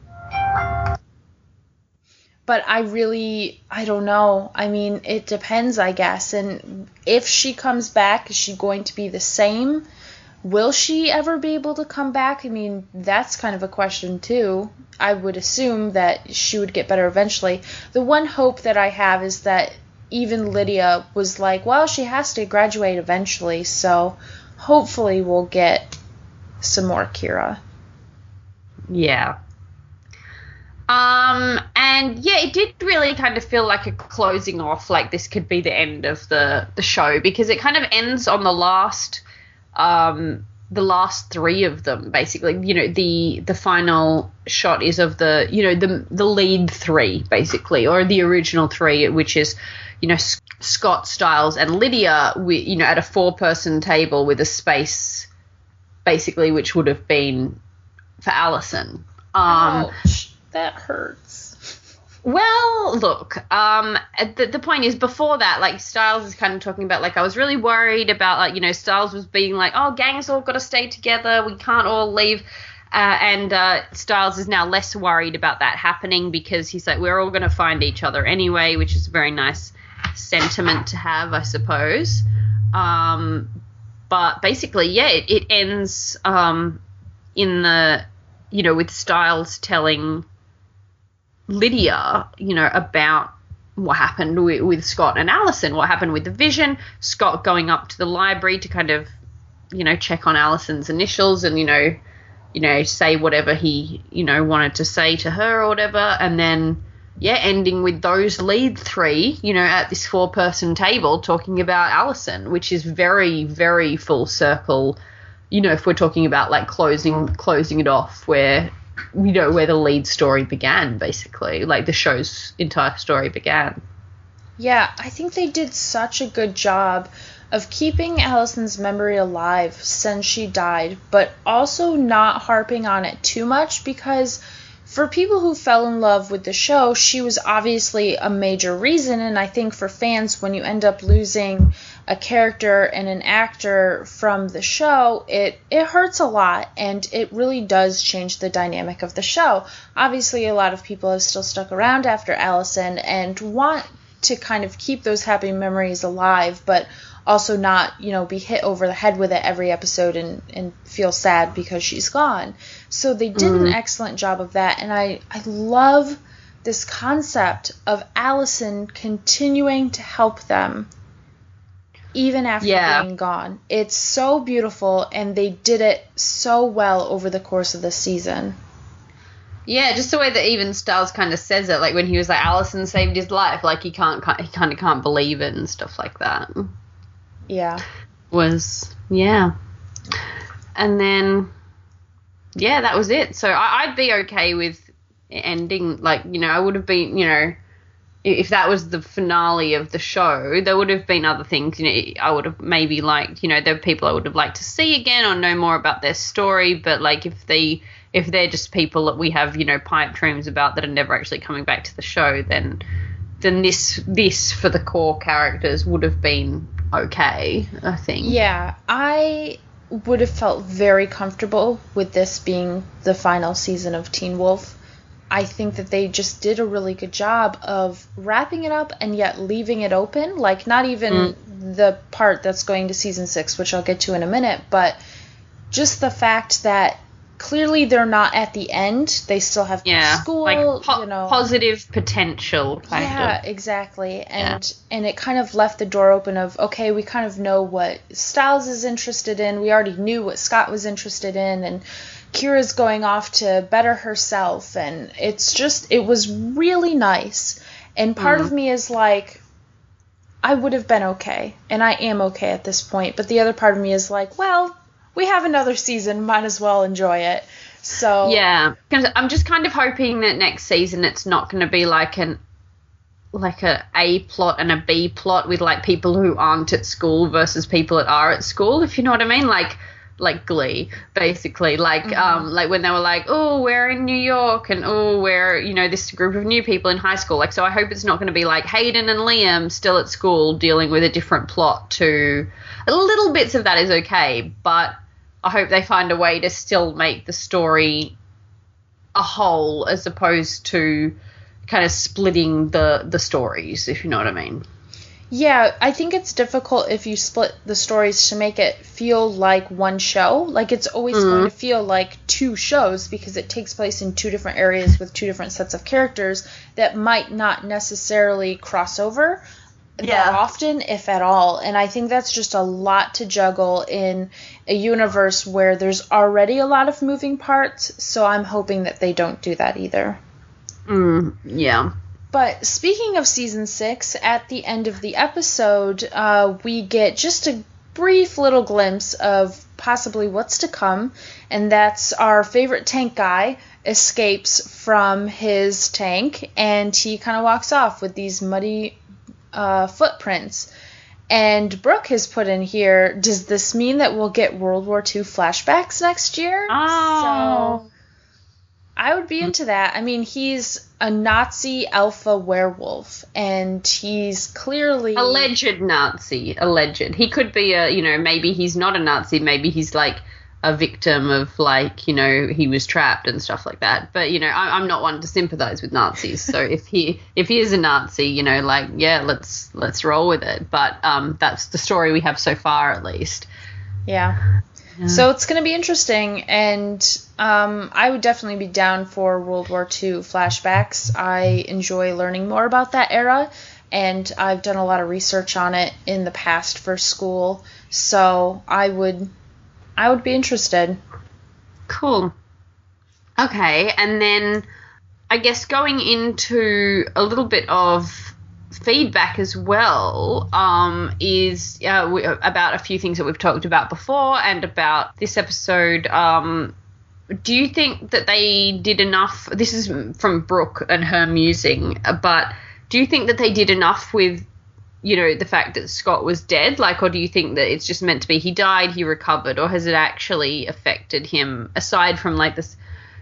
I don't know. I mean, it depends, I guess. And if she comes back, is she going to be the same? Will she ever be able to come back? I mean, that's kind of a question, too. I would assume that she would get better eventually. The one hope that I have is that even Lydia was like, well, she has to graduate eventually, so hopefully we'll get some more Kira. Yeah. And yeah, it did really kind of feel like a closing off, like this could be the end of the show, because it kind of ends on the last 3 of them, basically. You know, the final shot is of the, you know, the lead 3, basically, or the original 3, which is, you know, Scott, Stiles, and Lydia, you know, at a 4-person table with a space, basically, which would have been for Allison. Ouch, that hurts. Well, look, the point is, before that, like, Stiles is kind of talking about, like, I was really worried about, like, you know, Stiles was being like, oh, gang's all got to stay together, we can't all leave, and Stiles is now less worried about that happening because he's like, we're all going to find each other anyway, which is a very nice sentiment to have, I suppose. But basically, yeah, it ends in the, you know, with Stiles telling Lydia, you know, about what happened with Scott and Allison, what happened with the vision, Scott going up to the library to kind of, you know, check on Allison's initials and, you know, say whatever he, you know, wanted to say to her or whatever, and then, yeah, ending with those lead 3, you know, at this 4-person table talking about Allison, which is very, very full circle, you know, if we're talking about, like, closing it off where, you know, where the lead story began, basically, like the show's entire story began. Yeah, I think they did such a good job of keeping Allison's memory alive since she died, but also not harping on it too much, because for people who fell in love with the show, she was obviously a major reason, and I think for fans, when you end up losing a character and an actor from the show, it hurts a lot, and it really does change the dynamic of the show. Obviously, a lot of people have still stuck around after Allison and want to kind of keep those happy memories alive, but also not, you know, be hit over the head with it every episode and feel sad because she's gone. So they did an excellent job of that, and I love this concept of Allison continuing to help them even after being gone. It's so beautiful, and they did it so well over the course of the season. Yeah, just the way that even Stiles kind of says it, like when he was like, Allison saved his life, like he kind of can't believe it and stuff like that. Yeah. Yeah. And then, yeah, that was it. So I'd be okay with ending, like, you know, I would have been, you know, if that was the finale of the show, there would have been other things, I would have maybe liked, there are people I would have liked to see again or know more about their story, but like if they're just people that we have, pipe dreams about that are never actually coming back to the show, then this for the core characters would have been okay, I think. Yeah, I would have felt very comfortable with this being the final season of Teen Wolf. I think that they just did a really good job of wrapping it up and yet leaving it open. Like, not even the part that's going to season 6, which I'll get to in a minute, but just the fact that clearly they're not at the end. They still have school, like positive potential, kind of. Yeah, exactly. And it kind of left the door open of, okay, we kind of know what Stiles is interested in. We already knew what Scott was interested in, and Kira's going off to better herself, and it was really nice. And part of me is like, I would have been okay, and I am okay at this point, but the other part of me is like, well, we have another season, might as well enjoy it. So yeah, I'm just kind of hoping that next season it's not going to be like a A plot and a B plot with like people who aren't at school versus people that are at school, if you know what I mean, like Glee, basically, like when they were like, oh, we're in New York, and oh, we're this group of new people in high school. Like, so I hope it's not going to be like Hayden and Liam still at school dealing with a different plot. To a little bits of that is okay, but I hope they find a way to still make the story a whole as opposed to kind of splitting the stories, if you know what I mean. Yeah, I think it's difficult if you split the stories to make it feel like one show. Like, it's always going to feel like two shows because it takes place in two different areas with two different sets of characters that might not necessarily cross over that often, if at all. And I think that's just a lot to juggle in a universe where there's already a lot of moving parts, so I'm hoping that they don't do that either. Yeah. But speaking of season 6, at the end of the episode, we get just a brief little glimpse of possibly what's to come, and that's our favorite tank guy escapes from his tank, and he kind of walks off with these muddy footprints. And Brooke has put in here, does this mean that we'll get World War II flashbacks next year? Oh. So I would be into that. I mean, he's a Nazi alpha werewolf, and he's clearly... Alleged Nazi. Alleged. He could be maybe he's not a Nazi, maybe he's like a victim of he was trapped and stuff like that. But, I'm not one to sympathize with Nazis, so if he is a Nazi, let's roll with it. But that's the story we have so far, at least. Yeah. So it's going to be interesting, and I would definitely be down for World War II flashbacks. I enjoy learning more about that era, and I've done a lot of research on it in the past for school, so I would be interested. Cool. Okay, and then I guess going into a little bit of feedback as well is about a few things that we've talked about before and about this episode. Do you think that they did enough? This is from Brooke and her musing, but do you think that they did enough with the fact that Scott was dead? Like, or do you think that it's just meant to be he died, he recovered, or has it actually affected him aside from like this,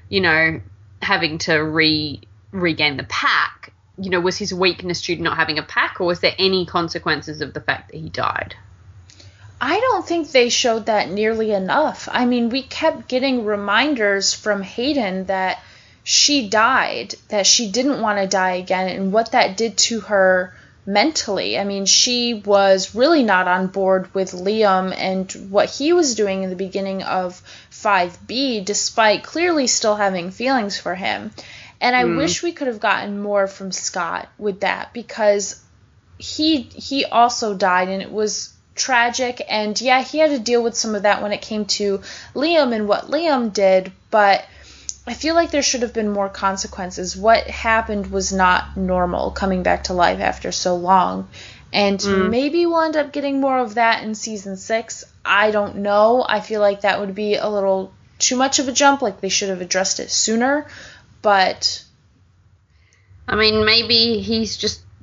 having to regain the pack? Was his weakness due to not having a pack, or was there any consequences of the fact that he died? I don't think they showed that nearly enough. I mean, we kept getting reminders from Hayden that she died, that she didn't want to die again, and what that did to her mentally. I mean, she was really not on board with Liam and what he was doing in the beginning of 5B, despite clearly still having feelings for him. And I wish we could have gotten more from Scott with that, because he also died, and it was tragic. And yeah, he had to deal with some of that when it came to Liam and what Liam did, but I feel like there should have been more consequences. What happened was not normal, coming back to life after so long. And maybe we'll end up getting more of that in season 6. I don't know. I feel like that would be a little too much of a jump, like they should have addressed it sooner. But I mean, maybe he's just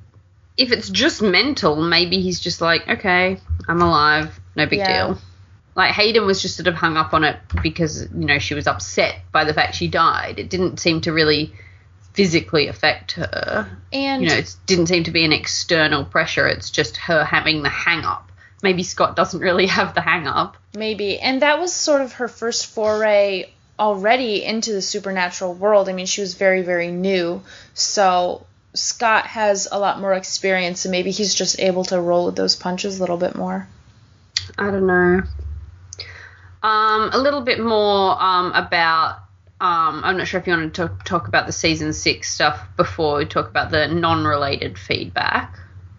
if it's just mental, maybe he's just like, okay, I'm alive, no big deal. Like, Hayden was just sort of hung up on it because, she was upset by the fact she died. It didn't seem to really physically affect her. And it didn't seem to be an external pressure. It's just her having the hang-up. Maybe Scott doesn't really have the hang-up. Maybe. And that was sort of her first foray already into the supernatural world. I mean, she was very, very new. So Scott has a lot more experience, and maybe he's just able to roll with those punches a little bit more. I don't know. A little bit more about, I'm not sure if you want to talk about the season 6 stuff before we talk about the non-related feedback.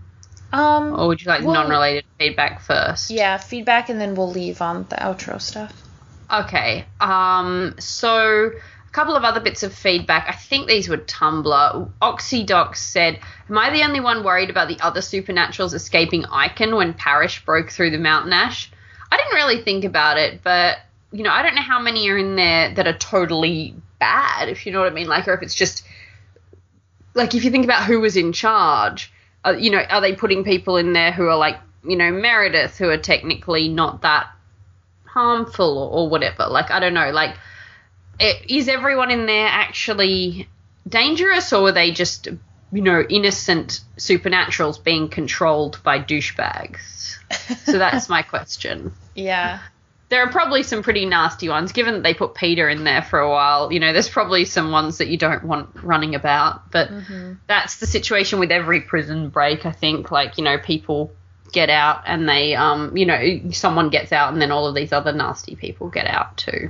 Or would you like non-related feedback first? Yeah, feedback, and then we'll leave on the outro stuff. Okay. So a couple of other bits of feedback. I think these were Tumblr. Oxydoc said, am I the only one worried about the other supernaturals escaping Icon when Parrish broke through the mountain ash? I didn't really think about it, but, I don't know how many are in there that are totally bad, if you know what I mean. Like, or if it's just, like, if you think about who was in charge, are they putting people in there who are like, Meredith, who are technically not that harmful or whatever? Like, I don't know. Like, is everyone in there actually dangerous, or are they just, innocent supernaturals being controlled by douchebags? So that's my question. Yeah. There are probably some pretty nasty ones, given that they put Peter in there for a while. There's probably some ones that you don't want running about. But that's the situation with every prison break, I think. Like, people get out and they, someone gets out and then all of these other nasty people get out too.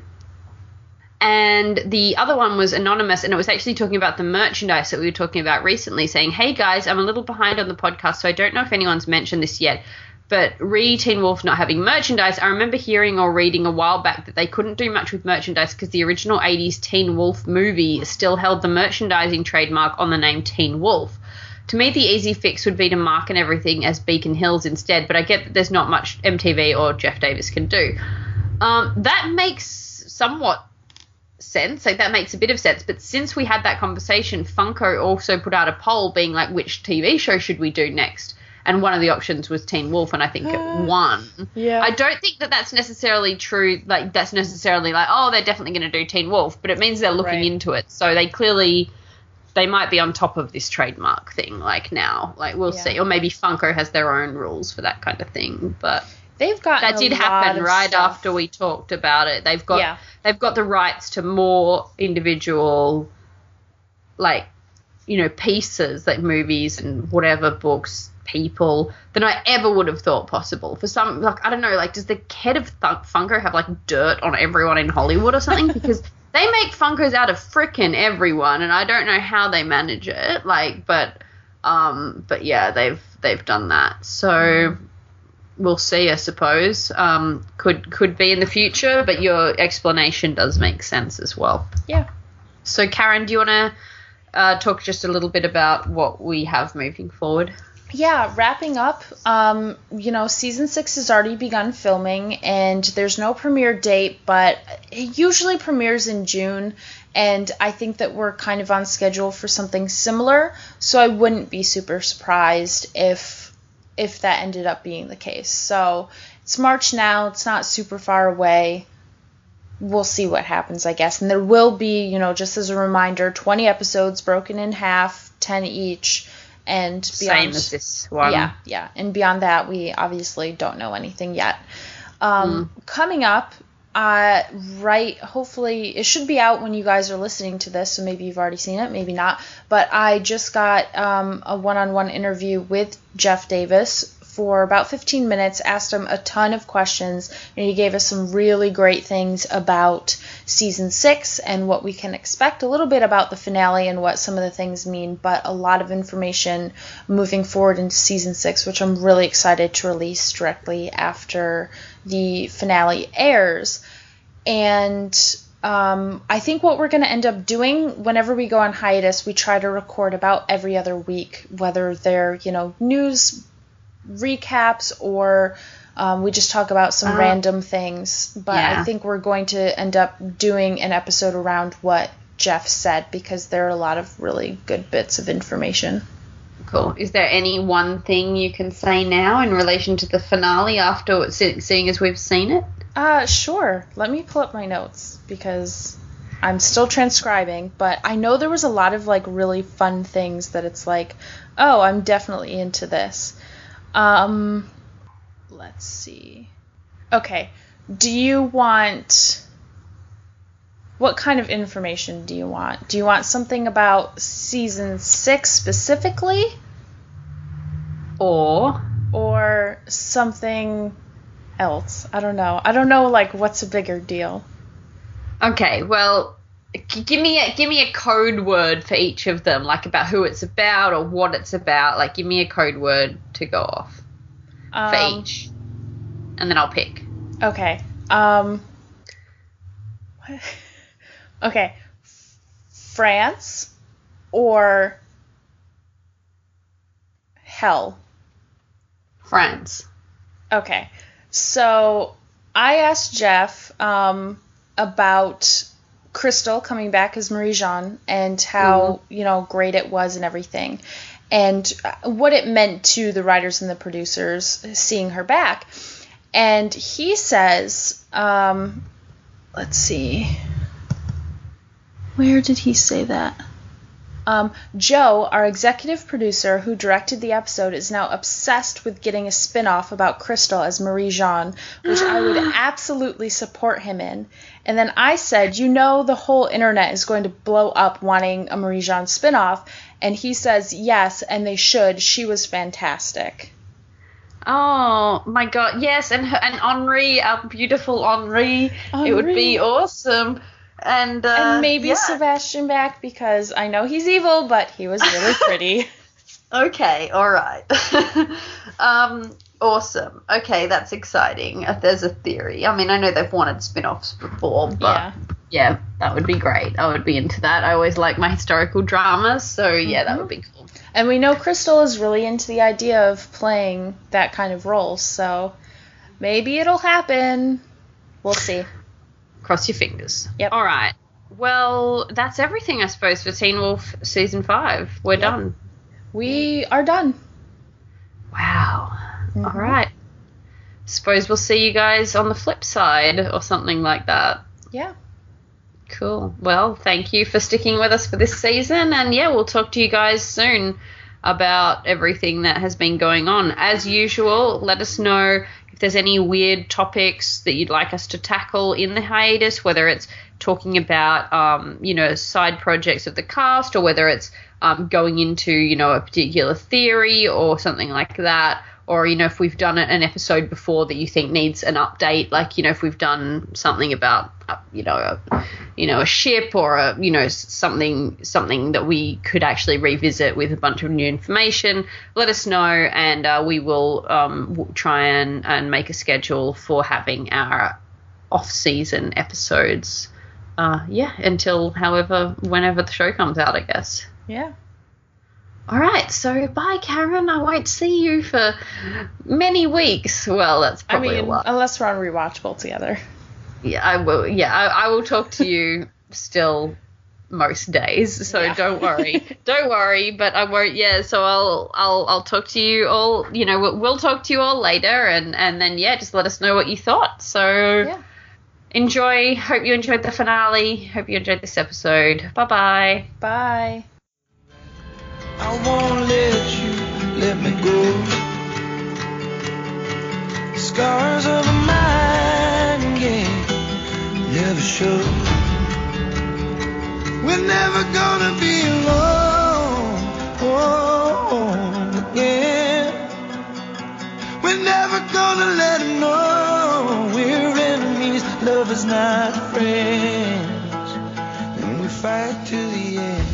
And the other one was anonymous, and it was actually talking about the merchandise that we were talking about recently, saying, hey, guys, I'm a little behind on the podcast, so I don't know if anyone's mentioned this yet. But re Teen Wolf not having merchandise, I remember hearing or reading a while back that they couldn't do much with merchandise because the original 80s Teen Wolf movie still held the merchandising trademark on the name Teen Wolf. To me, the easy fix would be to market everything as Beacon Hills instead, but I get that there's not much MTV or Jeff Davis can do. That makes somewhat sense. Like, that makes a bit of sense. But since we had that conversation, Funko also put out a poll being like, which TV show should we do next? And one of the options was Teen Wolf, and I think it won. Yeah. I don't think that that's necessarily true. Like, that's necessarily like, oh, they're definitely going to do Teen Wolf, but it means they're looking into it. So they might be on top of this trademark thing, like, now. Like, we'll see. Or maybe Funko has their own rules for that kind of thing. But that did happen right after we talked about it. They've got the rights to more individual, like, pieces, like movies and whatever, books, people, than I ever would have thought possible. For some, like, I don't know, like, does the head of Funko have, like, dirt on everyone in Hollywood or something? Because they make Funkos out of frickin' everyone, and I don't know how they manage it. Like, but yeah, they've done that. So we'll see, I suppose. Could be in the future, but your explanation does make sense as well. Yeah. So, Karen, do you want to talk just a little bit about what we have moving forward? Yeah, wrapping up, season 6 has already begun filming, and there's no premiere date, but it usually premieres in June, and I think that we're kind of on schedule for something similar, so I wouldn't be super surprised if that ended up being the case. So it's March now, it's not super far away. We'll see what happens, I guess. And there will be, just as a reminder, 20 episodes broken in half, 10 each. And beyond, same as this one. Yeah. And beyond that, we obviously don't know anything yet. Coming up, hopefully it should be out when you guys are listening to this, so maybe you've already seen it, maybe not. But I just got a one-on-one interview with Jeff Davis for about 15 minutes, asked him a ton of questions, and he gave us some really great things about season 6 and what we can expect, a little bit about the finale and what some of the things mean, but a lot of information moving forward into season 6, which I'm really excited to release directly after the finale airs. And I think what we're going to end up doing whenever we go on hiatus, we try to record about every other week, whether they're, news recaps or we just talk about some random things. But I think we're going to end up doing an episode around what Jeff said, because there are a lot of really good bits of information. Cool. Is there any one thing you can say now in relation to the finale after seeing as we've seen it? Sure. Let me pull up my notes because I'm still transcribing, but I know there was a lot of like really fun things that it's like, oh, I'm definitely into this. Let's see. Okay. What kind of information do you want? Do you want something about season 6 specifically? Or something else? I don't know. I don't know, like, what's a bigger deal. Okay, well, give me a code word for each of them, like about who it's about or what it's about. Like, give me a code word to go off for each, and then I'll pick. Okay. Okay. France or hell? France. Okay. So I asked Jeff about Crystal coming back as Marie-Jeanne and how, great it was and everything. And what it meant to the writers and the producers seeing her back. And he says, let's see. Where did he say that? Joe, our executive producer who directed the episode, is now obsessed with getting a spin-off about Crystal as Marie-Jeanne, which I would absolutely support him in. And then I said, the whole internet is going to blow up wanting a Marie-Jeanne spin-off. And he says, yes, and they should. She was fantastic. Oh my God, yes, and Henri, our beautiful Henri, it would be awesome. And maybe Sebastian back because I know he's evil, but he was really pretty. Okay, all right. Awesome. Okay, that's exciting. If there's a theory. I mean, I know they've wanted spin-offs before, but yeah, that would be great. I would be into that. I always like my historical dramas, so yeah, that would be cool. And we know Crystal is really into the idea of playing that kind of role, so maybe it'll happen. We'll see. Cross your fingers. Yep. All right. Well, that's everything, I suppose, for Teen Wolf Season 5. We're done. We are done. Wow. All right. Suppose we'll see you guys on the flip side or something like that. Yeah. Cool. Well, thank you for sticking with us for this season. And, yeah, we'll talk to you guys soon about everything that has been going on. As usual, let us know if there's any weird topics that you'd like us to tackle in the hiatus, whether it's talking about, side projects of the cast or whether it's going into, a particular theory or something like that. Or, if we've done an episode before that you think needs an update, like, if we've done something about, a ship or, something that we could actually revisit with a bunch of new information, let us know and we will try and make a schedule for having our off-season episodes, until whenever the show comes out, I guess. Yeah. All right, so bye, Karen. I won't see you for many weeks. Well, that's probably a lot. Unless we're on Rewatchable together. Yeah, I will. Yeah, I will talk to you still most days. So don't worry, don't worry. But I won't. Yeah, so I'll talk to you all. We'll talk to you all later, and then just let us know what you thought. So enjoy. Hope you enjoyed the finale. Hope you enjoyed this episode. Bye-bye. Bye. I won't let me go. Scars of a mind game never show. We're never gonna be alone. Oh, yeah. We're never gonna let them know we're enemies, lovers, not friends. And we fight to the end.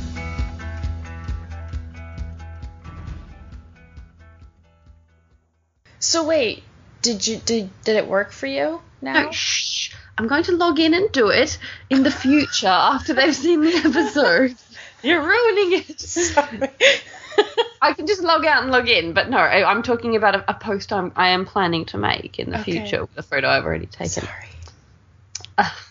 So wait, did it work for you now? No, shh. I'm going to log in and do it in the future after they've seen the episode. You're ruining it. Sorry. I can just log out and log in, but no, I'm talking about a post I am planning to make in the future with a photo I've already taken. Sorry.